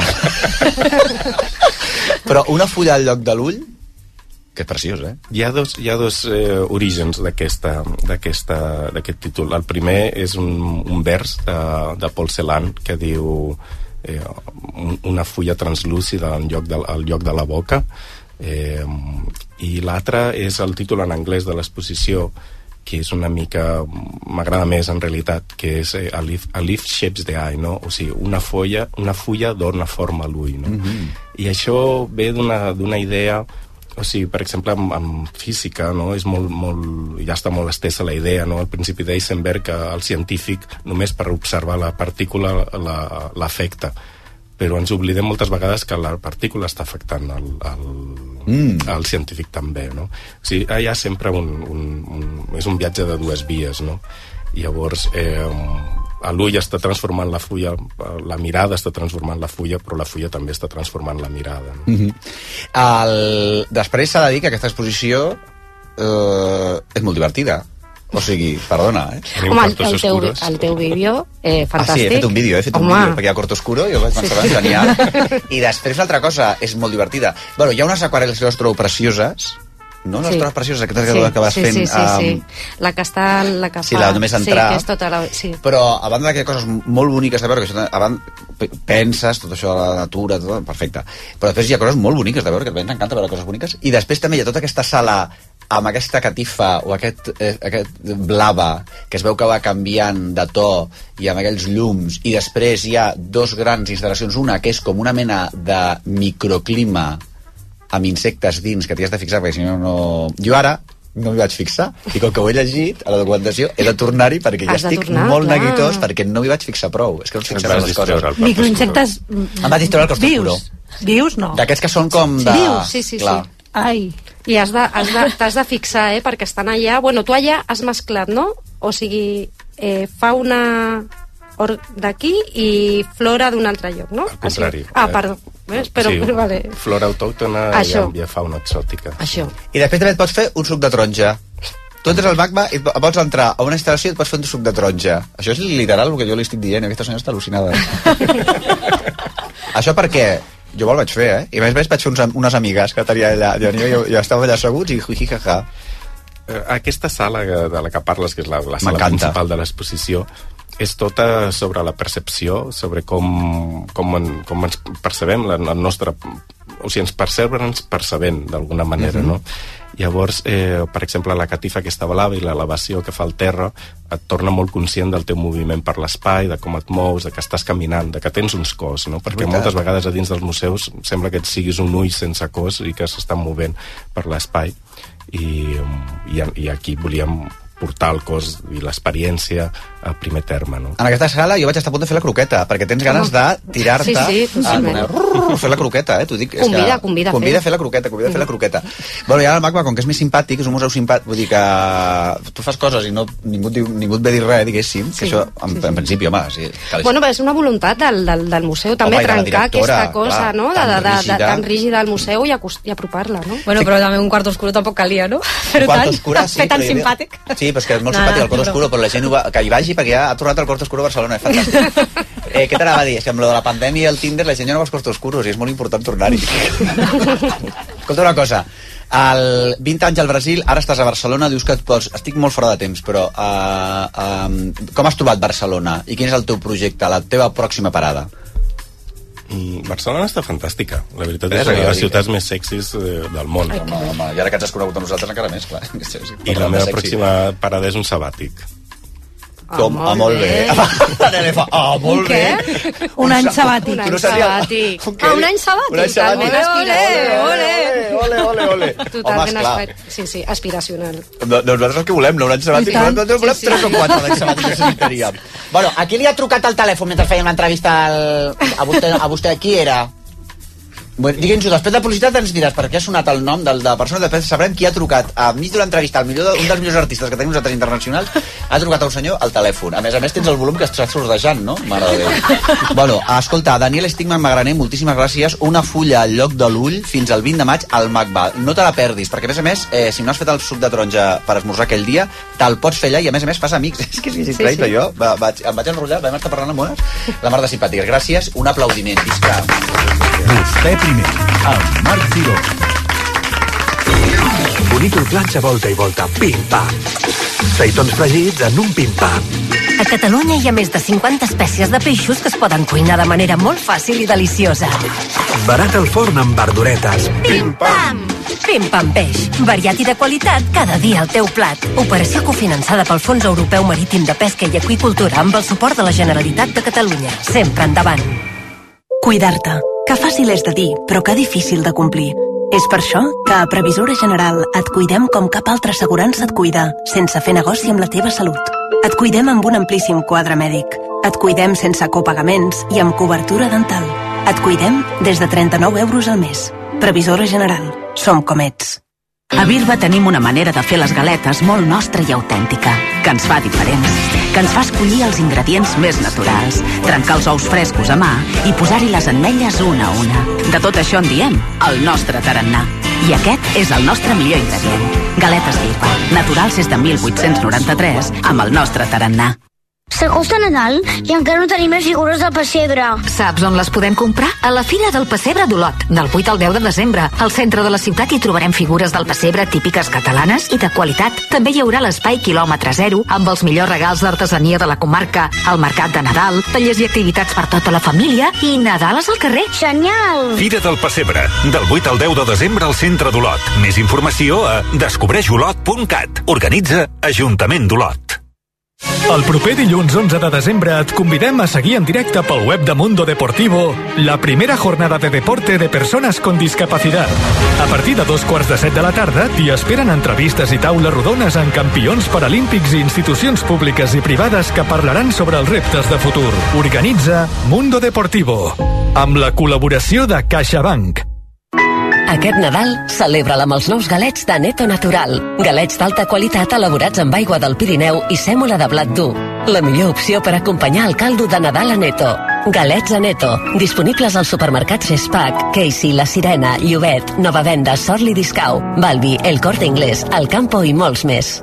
Però Una fulla al lloc de l'ull, que és preciós, eh? Hi ha dos orígens d'aquest títol. El primer és un vers de Paul Celan que diu una fulla translúcida al lloc de la boca, i l'altre és el títol en anglès de l'exposició, que és una mica... m'agrada més en realitat, que és A leaf shapes the eye, no? O sigui, una fulla dona forma a l'ull, no? I això ve d'una idea... O sigui, per exemple, en física, no? És ja està molt estesa la idea, no? Al principi d'Eisenberg, que el científic, només per observar la partícula, l'afecta. Però ens oblidem moltes vegades que la partícula està afectant el científic també, no? O sigui, hi ha sempre és un viatge de dues vies, no? Llavors, l'ull està transformant la fulla, la mirada està transformant la fulla, però la fulla també està transformant la mirada. Després s'ha de dir que aquesta exposició és molt divertida. O sigui, perdona, Home, el teu vídeo, fantàstic. Sí, he fet un vídeo, perquè hi ha Corto Oscuro, i el vaig pensar, genial. I després una altra cosa, és molt divertida. Bueno, hi ha unes aquarel·les que les trobo precioses, no? Les trobes precioses, aquestes que vas fent... Sí. La que està... Sí, la només entrar. Sí, que és tota la... Sí. Però, a banda d'aquelles coses molt boniques de veure, que penses, tot això de la natura, tot, perfecte. Però després hi ha coses molt boniques de veure, que ens encanta veure coses boniques. I després també hi ha tota aquesta sala amb aquesta catifa o aquest blava que es veu que va canviant de to i amb aquells llums, i després hi ha dos grans instal·lacions, una que és com una mena de microclima amb insectes dins, que t'hi has de fixar perquè si no... Jo ara no m'hi vaig fixar, i com que ho he llegit a la documentació he de tornar-hi perquè ja estic molt neguitós perquè no m'hi vaig fixar prou. És que no ens fixem en les coses. Microinsectes em va distreure el Corto Oscuro. Vius, no? D'aquests que són com de... Vius, sí. Ai. I t'has de fixar, perquè estan allà... Bueno, tu allà has mesclat, no? O sigui, fauna d'aquí i flora d'un altre lloc, no? Al contrari. Perdó. Però, vale. Flora autòctona i fauna exòtica. Això. I després també et pots fer un suc de taronja. Tu entres al MACBA i pots entrar a una instal·lació i et pots fer un suc de taronja. Això és literal el que jo li estic dient, aquesta senyora està al·lucinada. Això perquè jo me'l vaig fer, I a més vaig fer unes amigues que tenia allà, i estàvem allà asseguts i jijijaja. Aquesta sala de la que parles, que és la sala principal de l'exposició, és tota sobre la percepció, sobre com ens percebem, el nostre... O sigui, ens percebent d'alguna manera, no? Llavors, per exemple, la catifa aquesta blava i l'elevació que fa el terra et torna molt conscient del teu moviment per l'espai, de com et mous, de que estàs caminant, de que tens uns cos, no? Perquè moltes vegades a dins dels museus sembla que et siguis un ull sense cos i que s'està movent per l'espai, i aquí volíem portar el cos i l'experiència a primer terme, no? En aquesta sala jo vaig estar a punt de fer la croqueta, perquè tens ganes de tirar-te a fer la croqueta, t'ho dic. Convida a fer la croqueta. Bueno, i ara el MACBA, com que és més simpàtic, és un museu simpàtic, vull dir que tu fas coses i ningú et ve dir res, diguéssim, que això, en principi, home... Bueno, és una voluntat del museu, també trencar aquesta cosa, no?, tan rígida al museu i apropar-la, no? Bueno, però també un Quarto Oscuro tampoc calia, no? Fer tan simpàtic. Sí, però és que és molt simpàtic el Corto Oscuro, però la gent que hi vagi perquè ja ha tornat el Corto Oscuro a Barcelona, és fantàstic. Què t'anava a dir? És que amb lo de la pandèmia i el Tinder la gent ja no va als Corto Oscuros i és molt important tornar-hi. Escolta una cosa, 20 anys al Brasil, ara estàs a Barcelona, dius que et pots... Estic molt fora de temps, però com has trobat Barcelona i quin és el teu projecte, la teva pròxima parada? Barcelona està fantàstica. La veritat és una de les ciutats més sexis del món. Home, i ara que ens has conegut a nosaltres encara més, clar. I la meva pròxima parada és un sabàtic. Molt bé. Molt bé. Un any sabàtic. Un any sabàtic. Totalment Ole. Totalment, sí, aspiracional. Nosaltres el que volem, no un any sabàtic. Nosaltres volem 3 o 4 anys sabàtic que necessitaríem. Bueno, a qui li ha trucat el telèfon mentre fèiem l'entrevista a vostè? Qui era? Digui'ns-ho, després de publicitat ens diràs per què ha sonat el nom de la persona, després sabrem qui ha trucat enmig de l'entrevista, un dels millors artistes que tenim nosaltres internacionals, ha trucat a un senyor al telèfon. A més tens el volum que estàs sordejant, no? Mare de Déu. Bueno, escolta, Daniel Stigman Magraner, moltíssimes gràcies. Una fulla al lloc de l'ull fins al 20 de maig al MACBA. No te la perdis, perquè a més, si no has fet el suc de taronja per esmorzar aquell dia, te'l pots fer allà i a més fas amics. És que és increïble, jo em vaig enrotllar, vam estar parlant amb bones, la mar de simpàtiques. Gràcies, un aplaudiment. Visca. Vostè primer, amb Marc Giró. Bonito planxa volta i volta, pim-pam. Seitons fregits en un pim-pam. A Catalunya hi ha més de 50 espècies de peixos que es poden cuinar de manera molt fàcil i deliciosa. Barat al forn amb verduretes. Pim-pam! Pim-pam peix. Variat i de qualitat cada dia al teu plat. Operació cofinançada pel Fons Europeu Marítim de Pesca i Aqüicultura amb el suport de la Generalitat de Catalunya. Sempre endavant. Cuidar-te. Que fàcil és de dir, però que difícil de complir. És per això que a Previsora General et cuidem com cap altra assegurança et cuida, sense fer negoci amb la teva salut. Et cuidem amb un amplíssim quadre mèdic. Et cuidem sense copagaments i amb cobertura dental. Et cuidem des de 39 € al mes. Previsora General. Som com ets. A Birba tenim una manera de fer les galetes molt nostra i autèntica, que ens fa diferents, que ens fa escollir els ingredients més naturals, trencar els ous frescos a mà i posar-hi les ametlles una a una. De tot això en diem el nostre tarannà. I aquest és el nostre millor ingredient. Galetes Birba, naturals des de 1893, amb el nostre tarannà. S'acosta Nadal i encara no tenim les figures del pessebre. Saps on les podem comprar? A la Fira del Pessebre d'Olot, del 8 al 10 de desembre. Al centre de la ciutat hi trobarem figures del pessebre típiques catalanes i de qualitat. També hi haurà l'espai quilòmetre zero, amb els millors regals d'artesania de la comarca, el mercat de Nadal, tallers i activitats per tota la família i Nadales al carrer. Genial! Fira del Pessebre, del 8 al 10 de desembre al centre d'Olot. Més informació a descobreixolot.cat. Organitza Ajuntament d'Olot. El proper dilluns 11 de desembre et convidem a seguir en directe pel web de Mundo Deportivo la primera jornada de deporte de persones con discapacidad. A partir de 2:15 de la tarda t'hi esperen entrevistes i taules rodones amb campions paralímpics i institucions públiques i privades que parlaran sobre els reptes de futur. Organitza Mundo Deportivo, amb la col·laboració de CaixaBank. Aquest Nadal, celebra-la amb els nous galets de Neto Natural. Galets d'alta qualitat elaborats amb aigua del Pirineu i sèmola de blat dur. La millor opció per acompanyar el caldo de Nadal a Neto. Galets a Neto, disponibles als supermercats Gespac, Casey, La Sirena, Llobet, Nova Venda, Sorli Discau, Balbi, El Corte Inglés, El Campo i molts més.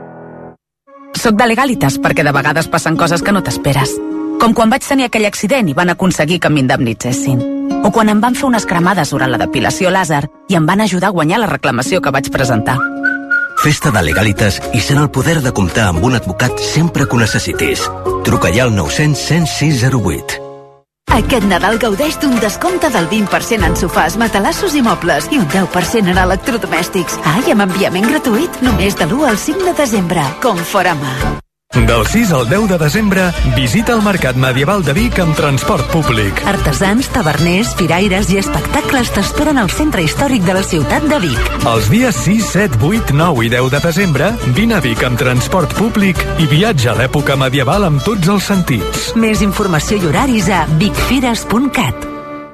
Soc de Legalitas perquè de vegades passen coses que no t'esperes. Com quan vaig tenir aquell accident i van aconseguir que m'indemnitzessin. O quan em van fer unes cremades durant la depilació làser i em van ajudar a guanyar la reclamació que vaig presentar. Festa de Legalitas i sent el poder de comptar amb un advocat sempre que ho necessitis. Truca ja al 900 106 08. Aquest Nadal gaudeix d'un descompte del 20% en sofàs, matalassos i mobles i un 10% en electrodomèstics. I amb enviament gratuït només de l'1 al 5 de desembre. Conforama. Del 6 al 10 de desembre, visita el Mercat Medieval de Vic amb transport públic. Artesans, taverners, firaires i espectacles t'esperen al centre històric de la ciutat de Vic. Els dies 6, 7, 8, 9 i 10 de desembre, vine a Vic amb transport públic i viatja a l'època medieval amb tots els sentits. Més informació i horaris a vicfires.cat.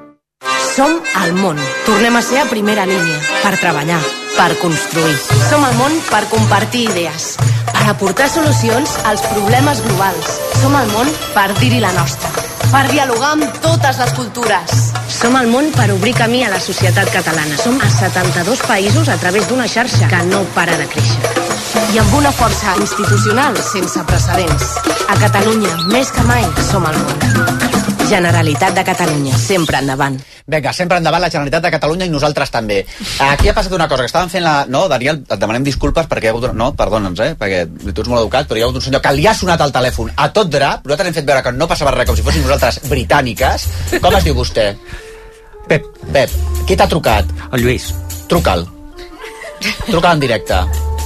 Som al món. Tornem a ser a primera línia. Per treballar, per construir. Som al món per compartir idees, per aportar solucions als problemes globals. Som al món per dir-hi la nostra, per dialogar amb totes les cultures. Som al món per obrir camí a la societat catalana. Som a 72 països a través d'una xarxa que no para de créixer. I amb una força institucional sense precedents. A Catalunya, més que mai, som al món. Generalitat de Catalunya, sempre endavant. Vinga, sempre endavant la Generalitat de Catalunya i nosaltres també. Aquí ha passat una cosa, que estàvem fent la... No, Daniel, et demanem disculpes perquè hi ha hagut... No, perdona'ns, perquè tu ets molt educat, però hi ha hagut un senyor que li ha sonat el telèfon a tot drap. Nosaltres hem fet veure que no passava res, com si fóssim nosaltres britàniques. Com es diu vostè? Pep. Pep. Qui t'ha trucat? El Lluís. Truca'l. Truca'l en directe.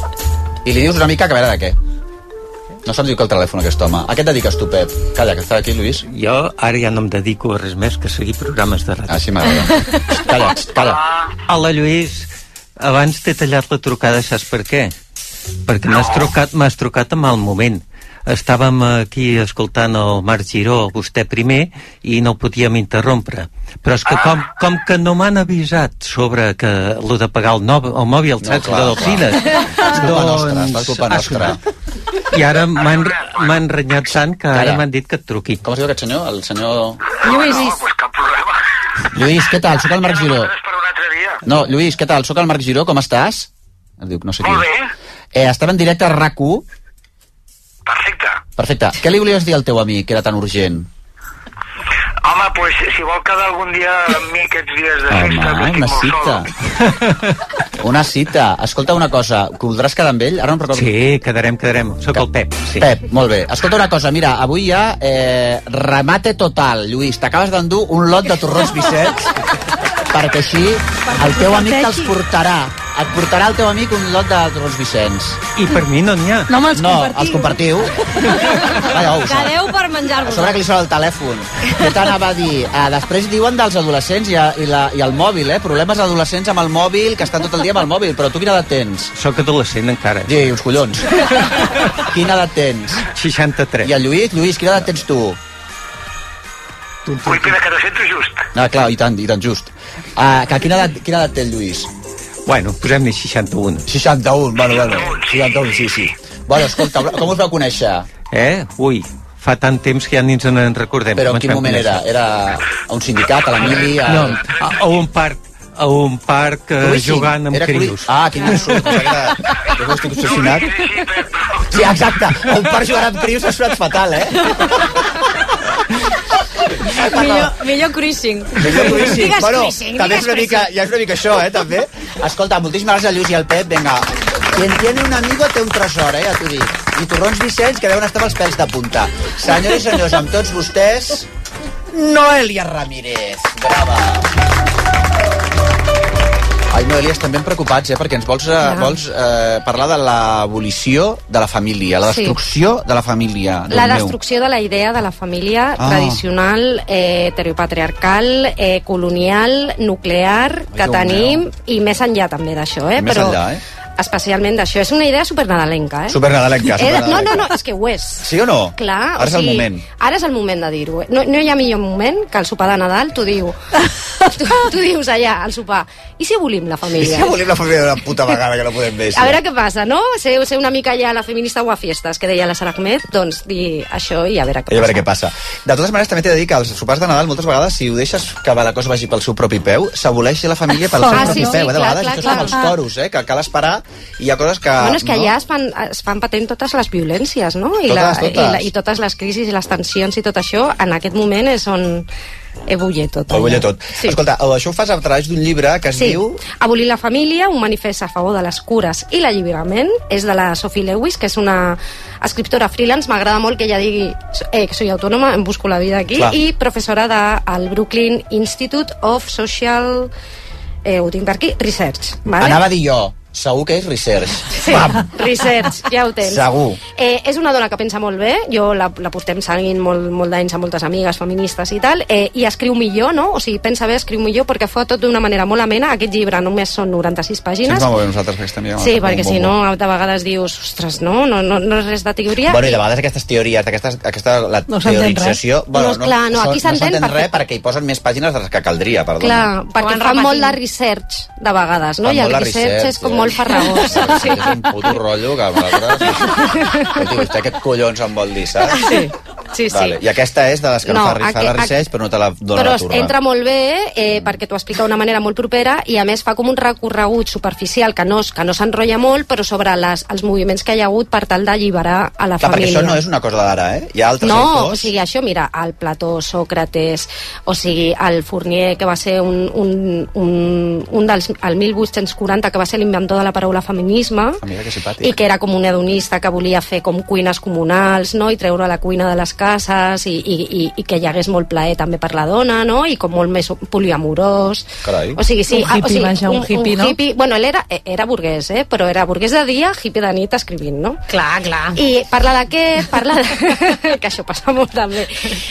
I li dius una mica que a veure de què. No se'n diu que el telèfon aquest home. A què et dediques tu, Pep? Calla, que està aquí, Lluís. Jo ara ja no em dedico a res més que seguir programes de ràdio. Ah, sí, m'agrada. Calla, calla. Hola, Lluís. Abans t'he tallat la trucada, saps per què? Perquè m'has trucat a mal moment. Estàvem aquí escoltant el Marc Giró, vostè primer, i no el podíem interrompre. Però és que com que no m'han avisat sobre que lo de pagar el mòbil, saps, de Delfines. És culpa nostra. I ara m'han renyat tant que ara m'han dit que et truqui. Com es diu aquest senyor? El senyor... Lluís. Lluís, què tal? Soc el Marc Giró. No, Lluís, què tal? Soc el Marc Giró, com estàs? Em diu, no sé qui. Molt bé. Estem en directe a RAC1. Perfecte. Què li volies dir al teu amic, que era tan urgent? Home, pues, si vol quedar algun dia amb mi aquests dies de festa... Home, una cita. Una cita. Escolta una cosa, voldràs quedar amb ell? Ara no em recordo... Sí, quedarem. Soc el Pep. Sí. Pep, molt bé. Escolta una cosa, mira, avui hi ha remate total, Lluís. T'acabes d'endur un lot de torrons Vicenç, perquè així el teu amic te'ls portarà. Et portarà el teu amic un lot de torrons Vicenç. I per mi no n'hi ha. No me'ls compartiu. Els compartiu. Quedeu per menjar-vos. A sobre que li sona el telèfon. Què t'anava a dir? Després diuen dels adolescents i el mòbil, problemes adolescents amb el mòbil, que estan tot el dia amb el mòbil, però tu quina edat tens? Soc adolescent encara. Sí, uns collons. Quina edat tens? 63. I el Lluís? Lluís, quina edat tens tu? Ui, espera, que no sento just. Ah, clar, i tant just. Quina edat té el Lluís? Bueno, posem-hi 61. 61, bueno, 61, sí. Bueno, escolta, com us vau conèixer? Ui, fa tant temps que ja ni ens en recordem. Però en quin moment era? Era a un sindicat, a la mili? No, a un parc jugant amb crios. Quin insult, que estic obsessionat. Sí, exacte, a un parc jugant amb crios ha sonat fatal, Millor cruising. Bueno, també és una mica això, també. Escolta, moltíssimes gràcies al Lluís i al Pep, vinga. Quien tiene un amigo té un tresor, ja t'ho dic. I torrons Vicenç, que deuen estar amb els pèls de punta. Senyors i senyors, amb tots vostès, Noelia Ramírez. Brava. Ai, Noelia, estem ben preocupats, perquè ens vols parlar de l'abolició de la família, la destrucció de la família. La destrucció de la idea de la família tradicional, heteropatriarcal, colonial, nuclear, que tenim, i més enllà també d'això, Més enllà, especialment d'això. És una idea supernadalenca, Supernadalenca. No, és que ho és. Sí o no? Clar. Ara és el moment. Ara és el moment de dir-ho. No hi ha millor moment que el sopar de Nadal, t'ho diu. Tu dius allà, al sopar, i si abolim la família? I si abolim la família d'una puta vegada que no podem més? A veure què passa, no? Ser una mica ja la feminista guafiestes, que deia la Sara Ahmed, doncs dir això i a veure què passa. De totes maneres, també t'he de dir que als sopars de Nadal, moltes vegades, si ho deixes que la cosa vagi pel seu propi peu, s'aboleix la família pel seu propi peu. De vegades, això és com els toros, que cal esperar, i hi ha coses que... Bueno, és que allà es fan patent totes les violències, no? I totes les crisis i les tensions i tot això, en aquest moment és on ebulle tot. Sí. Escolta, això ho fas a través d'un llibre que es diu... Abolir la família, un manifest a favor de les cures i l'alliberament, és de la Sophie Lewis, que és una escriptora freelance, m'agrada molt que ella digui que soy autònoma, em busco la vida aquí, i professora del Brooklyn Institute of Social... ho tinc per aquí, Research. Anava a dir jo. Segur que és Research. Sí, Research, ja ho tens. Segur. És una dona que pensa molt bé, jo la portem seguint molt d'anys a moltes amigues feministes i tal, i escriu millor, no? O sigui, pensa bé, escriu millor, perquè fa tot d'una manera molt amena. Aquest llibre només són 96 pàgines. Ens vam veure nosaltres, perquè estem sí, perquè si no, de vegades dius, ostres, no és res de teoria. Bueno, i de vegades aquestes teories, la teorització... No, aquí s'entén res perquè hi posen més pàgines de les que caldria, perdona. Clar, perquè fan molt de research, de vegades, no? I el research és com molt farragós. És un puto rotllo que a vegades... Vostè aquest collons em vol dir, saps? Sí. I aquesta és de les que no fa la research, però no te la dona la turra. Però entra molt bé, perquè t'ho explica d'una manera molt propera, i a més fa com un recorregut superficial que no s'enrotlla molt, però sobre els moviments que hi ha hagut per tal d'alliberar a la família. Perquè això no és una cosa d'ara, Hi ha altres autors... No, o sigui, això, mira, el Plató, Sòcrates, o sigui, el Fournier, que va ser un dels... el 1840, que va ser l'inventor de la paraula feminisme, i que era com un hedonista que volia fer com cuines comunals, no? I treure la cuina de les cases, i que hi hagués molt plaer també per la dona, no? I com molt més poliamorós. Carai. O sigui, sí, un hippie, no? Bueno, ell era burguès, però era burguès de dia, hippie de nit escrivint, no? Clar. I parla d'aquest, que això passa molt també.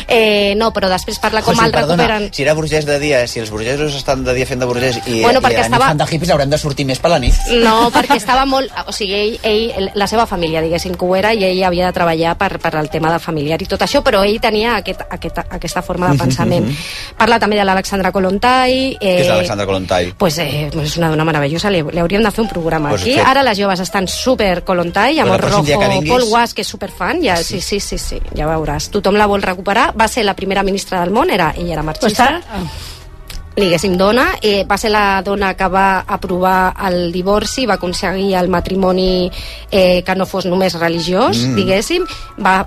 No, però després parla com el recuperen... Si era burgès de dia, si els burgesos estan de dia fent de burgès i a nit fan de hippies, haurem de sortir més per la nit. No, perquè estava molt... O sigui, la seva família, diguéssim, que ho era, i ell havia de treballar per el tema de familiar i tot això, però ell tenia aquesta forma de pensament. Parla també de l'Alexandra Kollontai. Què és l'Alexandra Kollontai? Pues és una dona meravellosa, li hauríem de fer un programa aquí. Ara les joves estan super Kollontai, Amor Rojo, Paul Guas, que és superfan, sí, ja veuràs. Tothom la vol recuperar. Va ser la primera ministra del món, ella era marxista. Diguéssim, dona, va ser la dona que va aprovar el divorci, va aconseguir el matrimoni que no fos només religiós, diguéssim, va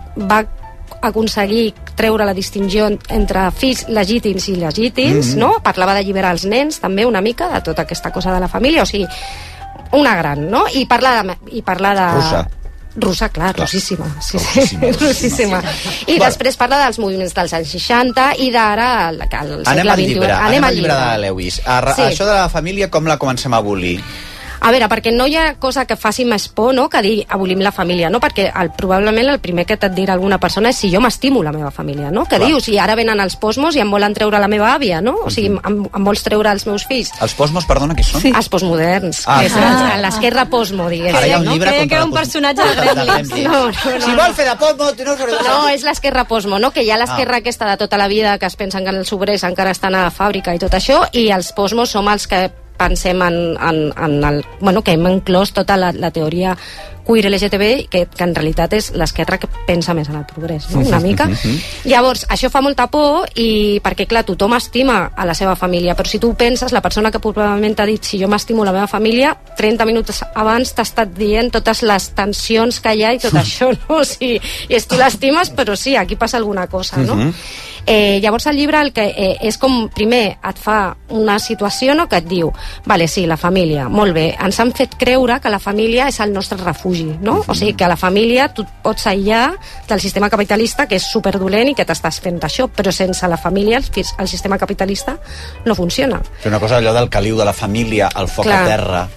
aconseguir treure la distinció entre fills legítims i legítims, no? Parlava d'alliberar els nens, també una mica, de tota aquesta cosa de la família, o sigui, una gran, no? I parla de... Russa, clar, russíssima. Sí, russíssima. I després parla dels moviments dels anys 60 i d'ara, al segle XXI. Anem al llibre de Lewis. Això de la família, com la comencem a abolir? A veure, perquè no hi ha cosa que faci més por, no?, que dir abolim la família, no? Perquè probablement el primer que et dirà alguna persona és si jo m'estimo la meva família, no? Que dius, i ara venen els posmos i em volen treure la meva àvia, no? O sigui, em vols treure els meus fills. Els posmos, perdona, què són? Els postmoderns, que és l'esquerra posmo, diguéssim. Ara hi ha un llibre contra un personatge de Gremlins. No. Si vol fer de posmo, no, és l'esquerra posmo, no? Que hi ha l'esquerra aquesta de tota la vida que es pensen que els obrers encara estan a la fàbrica i tot això, i els posmos som els que pensem en el... Bueno, que hem inclòs tota la teoria queer LGTB, que en realitat és l'esquerra que pensa més en el progrés, no? Una mica. Llavors, això fa molta por, i perquè, clar, tothom estima a la seva família, però si tu penses, la persona que probablement t'ha dit si jo m'estimo la meva família, 30 minuts abans t'ha estat dient totes les tensions que hi ha i tot això, no? O sigui, és tu l'estimes, però sí, aquí passa alguna cosa, no? Llavors el llibre el que és com, primer et fa una situació, no?, que et diu, vale, sí, la família, molt bé, ens han fet creure que la família és el nostre refugi, no? O sigui, que a la família tu et pots aïllar del sistema capitalista, que és superdolent i que t'estàs fent això, però sense la família el sistema capitalista no funciona. És una cosa, allò del caliu de la família, el foc a terra,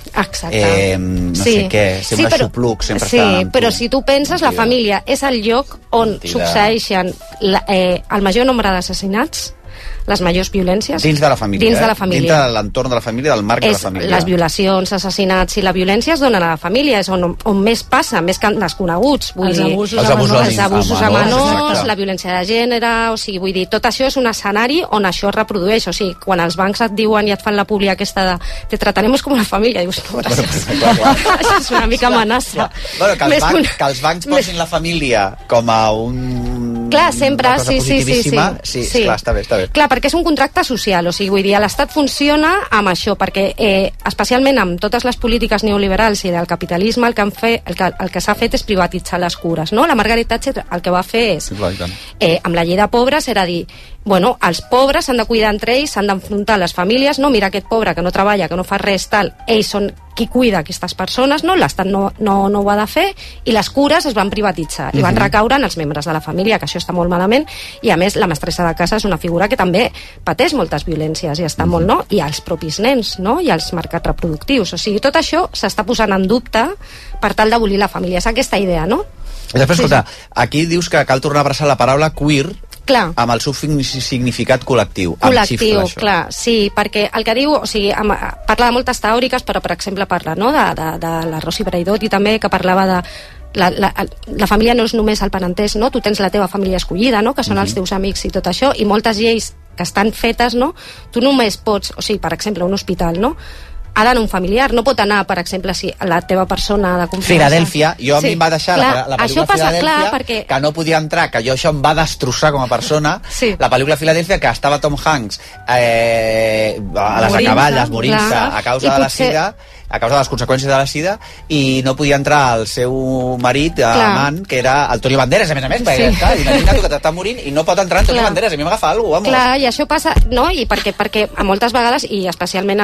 no sé què, sembla xupluc, sempre està... Sí, però si tu penses, la família és el lloc on succeeixen el major nombre d'assassinats, les majors violències... Dins de la família, dins de la família. Dins de l'entorn de la família, del marc de la família. Les violacions, assassinats i la violència es donen a la família, és on més passa, més que desconeguts. Els abusos a menors, la violència de gènere, o sigui, vull dir, tot això és un escenari on això es reprodueix, o sigui, quan els bancs et diuen i et fan la publi aquesta de te trataremos com una família, dius, no, gràcies. Això és una mica amenaça. Bueno, que els bancs posin la família com a un... Clar, sempre, sí. Clar, està bé. Clar, perquè és un contracte social, o sigui, vull dir, l'Estat funciona amb això, perquè especialment amb totes les polítiques neoliberals i del capitalisme el que s'ha fet és privatitzar les cures, no? La Margaret Thatcher el que va fer és, amb la llei de pobres, era dir, bueno, els pobres s'han de cuidar entre ells, s'han d'enfrontar les famílies, no? Mira aquest pobre que no treballa, que no fa res, tal, ells són qui cuida aquestes persones, no? L'Estat no ho ha de fer, i les cures es van privatitzar i van recaure en els membres de la família, que això està molt malament, i a més la mestressa de casa és una figura que també pateix moltes violències i està molt, no? I els propis nens, no? I els mercats reproductius, o sigui, tot això s'està posant en dubte per tal d'abolir la família, és aquesta idea, no? I després, escolta, aquí dius que cal tornar a abraçar la paraula queer, clar, amb el seu significat col·lectiu. Col·lectiu, clar, sí, perquè el que diu, o sigui, parla de moltes teòriques, però per exemple parla, no?, de la Rosy Braidotti també, que parlava de la família no és només el parentesc, no? Tu tens la teva família escollida, no?, que són els teus amics i tot això, i moltes lleis que estan fetes, no?, tu només pots, o sigui, per exemple, un hospital, no?, ha d'anar un familiar, no pot anar, per exemple, si la teva persona de confiança... Filadèlfia, a mi em va deixar la pel·lícula Filadèlfia, perquè... que no podia entrar, que això em va destrossar com a persona, la pel·lícula Filadèlfia, que estava Tom Hanks a les acaballes, morint-se a causa de la sida, a causa de les conseqüències de la sida, i no podia entrar el seu marit, amant, que era Antonio Banderas, a més, perquè, clar, imagina't que t'està morint i no pot entrar Antonio Banderas, a mi m'agafa alguna cosa, vamos. Clar, i això passa, no?, i perquè a moltes vegades, i especialment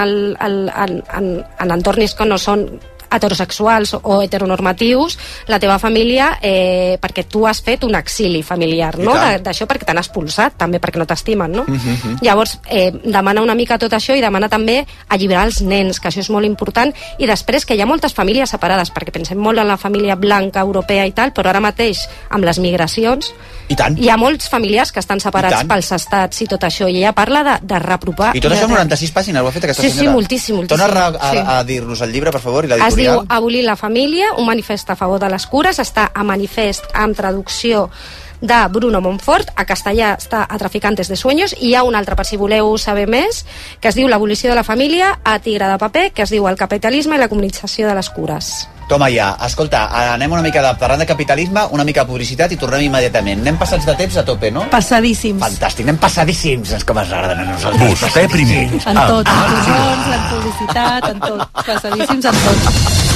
en entorns que no són heterosexuals o heteronormatius, la teva família, perquè tu has fet un exili familiar, no?, d'això, perquè t'han expulsat, també perquè no t'estimen, no? Llavors, demana una mica tot això i demana també alliberar els nens, que això és molt important, i després que hi ha moltes famílies separades, perquè pensem molt en la família blanca, europea i tal, però ara mateix, amb les migracions, hi ha molts familiars que estan separats pels estats i tot això, i ella parla de repropar... I tot això en 96 pàgines ho ha fet aquesta senyora? Sí, moltíssim. Torna a dir-nos el llibre, per favor, i l'editorial. Es diu Abolir la família, un manifest a favor de les cures, està a manifest amb traducció de Bruno Montfort, a castellà està a Traficantes de Sueños, i hi ha un altre, per si voleu saber més, que es diu L'abolició de la família, a Tigre de paper, que es diu El capitalisme i la comunització de les cures. Toma ja, escolta, anem una mica parlant de capitalisme, una mica de publicitat i tornem immediatament. Anem passats de temps a tope, no? Passadíssims. Fantàstic, anem passadíssims, és com ens agraden a nosaltres. Vostè primer. En tot, en bons, en publicitat, en tot. Passadíssims en tot.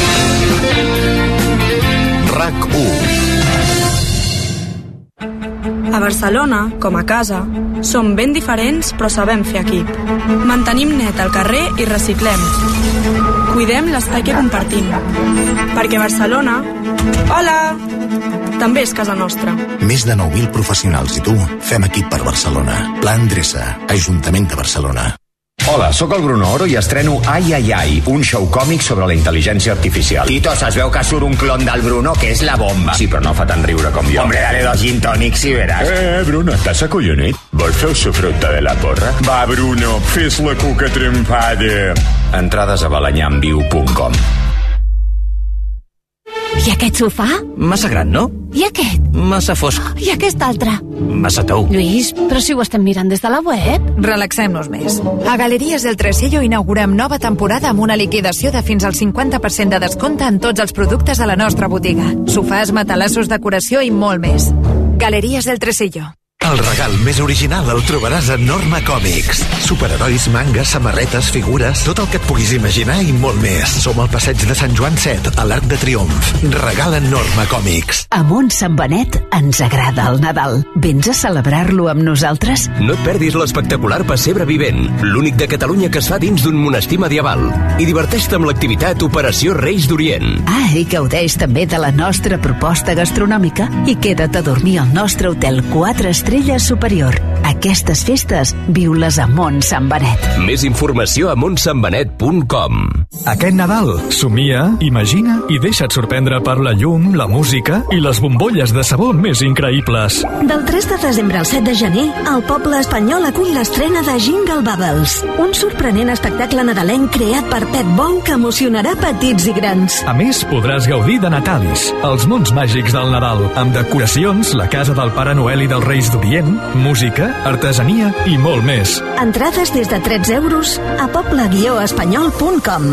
RAC1. A Barcelona, com a casa, som ben diferents però sabem fer equip. Mantenim net el carrer i reciclem. Cuidem l'espai que compartim. Perquè Barcelona... Hola! També és casa nostra. Més de 9.000 professionals i tu fem equip per Barcelona. Pla Endreça, Ajuntament de Barcelona. Hola, sóc el Bruno Oro i estreno Ai, ai, ai, un show còmic sobre la intel·ligència artificial. Titos, es veu que surt un clon del Bruno que és la bomba. Sí, però no fa tant riure com jo. Hombre, dale 2 gin tònics i veràs. Bruno, estàs acollonit? Vols fer el sofrota de la porra? Va, Bruno, fes la cuca trempada. Entrades a balanyamviu.com. I aquest sofà? Massa gran, no? I aquest? Massa fosc. I aquest altre? Massa tou. Lluís, però si ho estem mirant des de la web. Relaxem-nos més. A Galeries del Tresillo inaugurem nova temporada amb una liquidació de fins al 50% de descompte en tots els productes de la nostra botiga. Sofàs, matalassos, decoració i molt més. Galeries del Tresillo. El regal més original el trobaràs a Norma Còmics. Superherois, mangas, samarretes, figures, tot el que et puguis imaginar i molt més. Som al passeig de Sant Joan 7, a l'Arc de Triomf. Regala Norma Còmics. A Montsant Benet ens agrada el Nadal. Vens a celebrar-lo amb nosaltres? No et perdis l'espectacular Pessebre Vivent, l'únic de Catalunya que es fa dins d'un monestir medieval. I diverteix-te amb l'activitat Operació Reis d'Orient. Ah, i gaudeix també de la nostra proposta gastronòmica i queda't a dormir al nostre hotel 4 estrelles superior. Aquestes festes, viu-les a Montsant Benet. Més informació a montsantbenet.com. Aquest Nadal, somia, imagina i deixa't sorprendre per la llum, la música i les bombolles de sabor més increïbles. Del 3 de desembre al 7 de gener, el poble espanyol acull l'estrena de Jingle Bubbles, un sorprenent espectacle nadalenc creat per Pep Bou que emocionarà petits i grans. A més, podràs gaudir de Natalis, els mons màgics del Nadal, amb decoracions, la casa del Pare Noel i dels Reis d'Orient, música, artesania i molt més. Entrades des de 13 euros a poble-espanyol.com.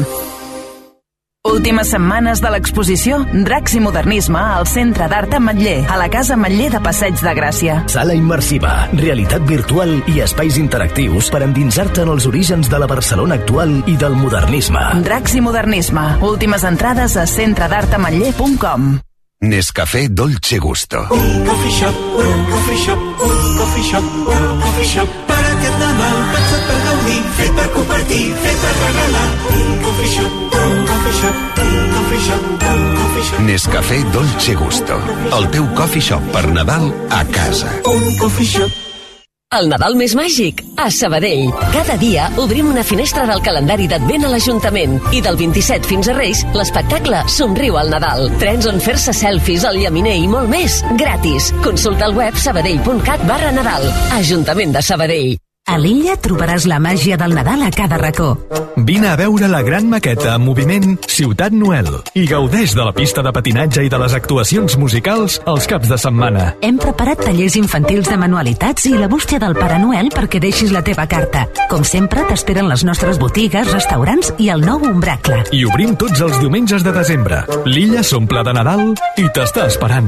Últimes setmanes de l'exposició Dracs i Modernisme al Centre d'Art Ametller, a la Casa Ametller de Passeig de Gràcia. Sala immersiva, realitat virtual i espais interactius per endinsar-te en els orígens de la Barcelona actual i del modernisme. Dracs i Modernisme. Últimes entrades a centredartametller.com. Nescafé Dolce Gusto. Un coffee shop, un coffee shop, un coffee shop, un coffee shop. Per aquest Nadal, pensat per gaudir, fet per compartir, fet per regalar. Un coffee shop, un coffee shop, un coffee shop, un coffee shop. Nescafé Dolce Gusto. El teu coffee shop per Nadal a casa. Un coffee shop. El Nadal més màgic, a Sabadell. Cada dia obrim una finestra del calendari d'Advent a l'Ajuntament. I del 27 fins a Reis, l'espectacle Somriu al Nadal. Trens on fer-se selfies, al llaminer i molt més. Gratis. Consulta el web sabadell.cat/Nadal. Ajuntament de Sabadell. A l'illa trobaràs la màgia del Nadal a cada racó. Vine a veure la gran maqueta en moviment Ciutat Noel i gaudeix de la pista de patinatge i de les actuacions musicals els caps de setmana. Hem preparat tallers infantils de manualitats i la bústia del Pare Noel perquè deixis la teva carta. Com sempre, t'esperen les nostres botigues, restaurants i el nou Umbracle. I obrim tots els diumenges de desembre. L'illa s'omple de Nadal i t'està esperant.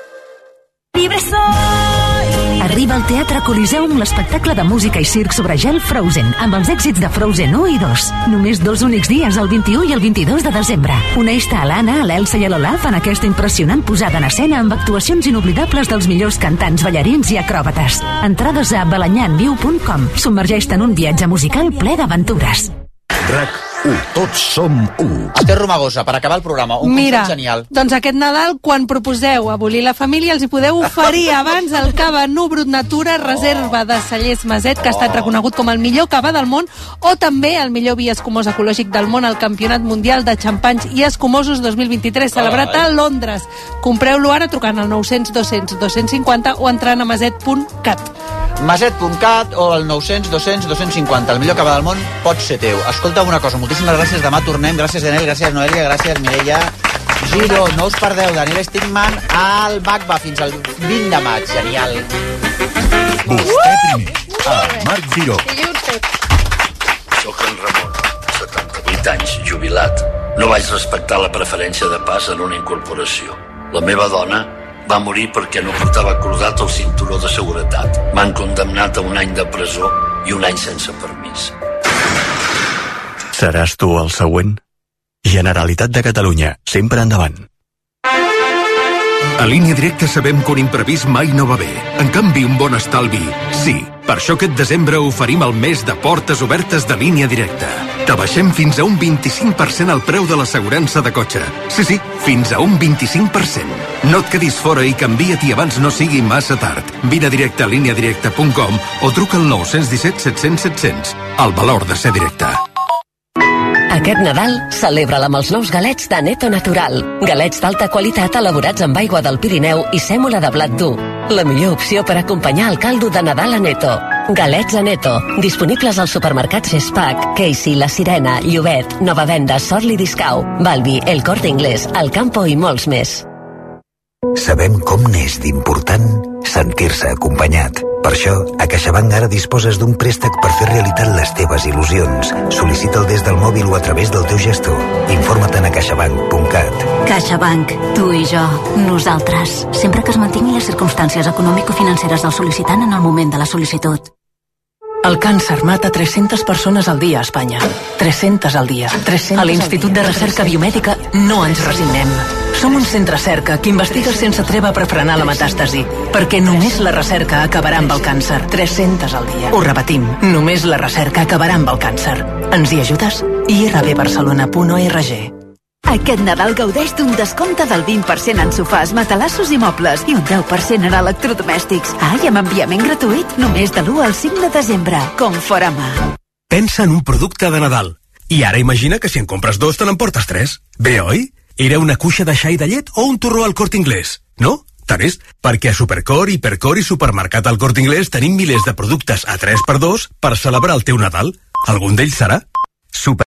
Libre soy! Arriba al Teatre Coliseum l'espectacle de música i circ sobre gel Frozen, amb els èxits de Frozen 1 i 2. Només 2 únics dies, el 21 i el 22 de desembre. Uneix-te a l'Anna, a l'Elsa i a l'Olaf en aquesta impressionant posada en escena amb actuacions inoblidables dels millors cantants, ballarins i acròbates. Entrades a balanyanviu.com. Submergeix-te en un viatge musical ple d'aventures. RAC1. Tots som u. Esther Romagosa, per acabar el programa, un consell genial. Doncs aquest Nadal, quan proposeu abolir la família, els hi podeu oferir abans el cava Nu Brut Natura, reserva de Cellers Maset, que ha estat reconegut com el millor cava del món, o també el millor vi escumós ecològic del món al Campionat Mundial de Xampanys i Escumosos 2023, celebrat a Londres. Compreu-lo ara trucant al 900 200 250 o entrant a maset.cat. Maset.cat o al 900 200 250. El millor cava del món pot ser teu. Escolta una cosa, moltíssimes gràcies. Demà tornem. Gràcies, Daniel. Gràcies, Noelia. Gràcies, Mireia. Giro, no us perdeu. Daniel Stigman al MACBA fins al 20 de maig. Genial. Vostè primer. Marc Giró. Soc en Ramon, 78 anys, jubilat. No vaig respectar la preferència de pas en una incorporació. La meva dona va morir perquè no portava cordat el cinturó de seguretat. M'han condemnat a 1 any de presó i 1 any sense permís. Seràs tu el següent? Generalitat de Catalunya, sempre endavant. A Línia Directa sabem que un imprevist mai no va bé. En canvi, un bon estalvi, sí. Per això aquest desembre oferim el mes de portes obertes de Línia Directa. T'abaixem fins a un 25% el preu de l'assegurança de cotxe. Sí, fins a un 25%. No et quedis fora i canvia-t'hi abans no sigui massa tard. Vine directe a lineadirecta.com o truca al 917 700 700. El valor de ser directe. Aquest Nadal, celebra-la amb els nous galets de Neto Natural. Galets d'alta qualitat elaborats amb aigua del Pirineu i sèmola de blat dur. La millor opció per acompanyar el caldo de Nadal a Neto. Galets a Neto, disponibles als supermercats Gespac, Casey, La Sirena, Llobet, Nova Venda, Sorli Discau, Balbi, El Corte Inglés, El Campo i molts més. Sabem com n'és d'important sentir-se acompanyat. Per això, a CaixaBank ara disposes d'un préstec per fer realitat les teves il·lusions. Sol·licita'l des del mòbil o a través del teu gestor. Informa't a caixabank.cat. CaixaBank, tu i jo, nosaltres. Sempre que es mantinguin les circumstàncies econòmico-financeres del sol·licitant en el moment de la sol·licitud. El càncer mata 300 persones al dia a Espanya. 300 al dia. 300 a l'Institut de Recerca Biomèdica no ens resignem. Som un centre cerca que investiga sense treva per frenar la metàstasi, perquè només la recerca acabarà amb el càncer. 300 al dia. Ho repetim, només la recerca acabarà amb el càncer. Ens hi ajudes? irbbarcelona.org. Aquest Nadal gaudeix d'un descompte del 20% en sofàs, matalassos i mobles i un 10% en electrodomèstics. I amb enviament gratuït només de l'1 al 5 de desembre. Conforama. Pensa en un producte de Nadal. I ara imagina que si en compres 2 te n'emportes 3. Bé, oi? Era una cuixa de xai de llet o un torró al Corte Inglés? No? Tant és, perquè a Supercor, Hipercor i Supermercat al Corte Inglés tenim milers de productes a 3x2 per celebrar el teu Nadal. Algun d'ells serà?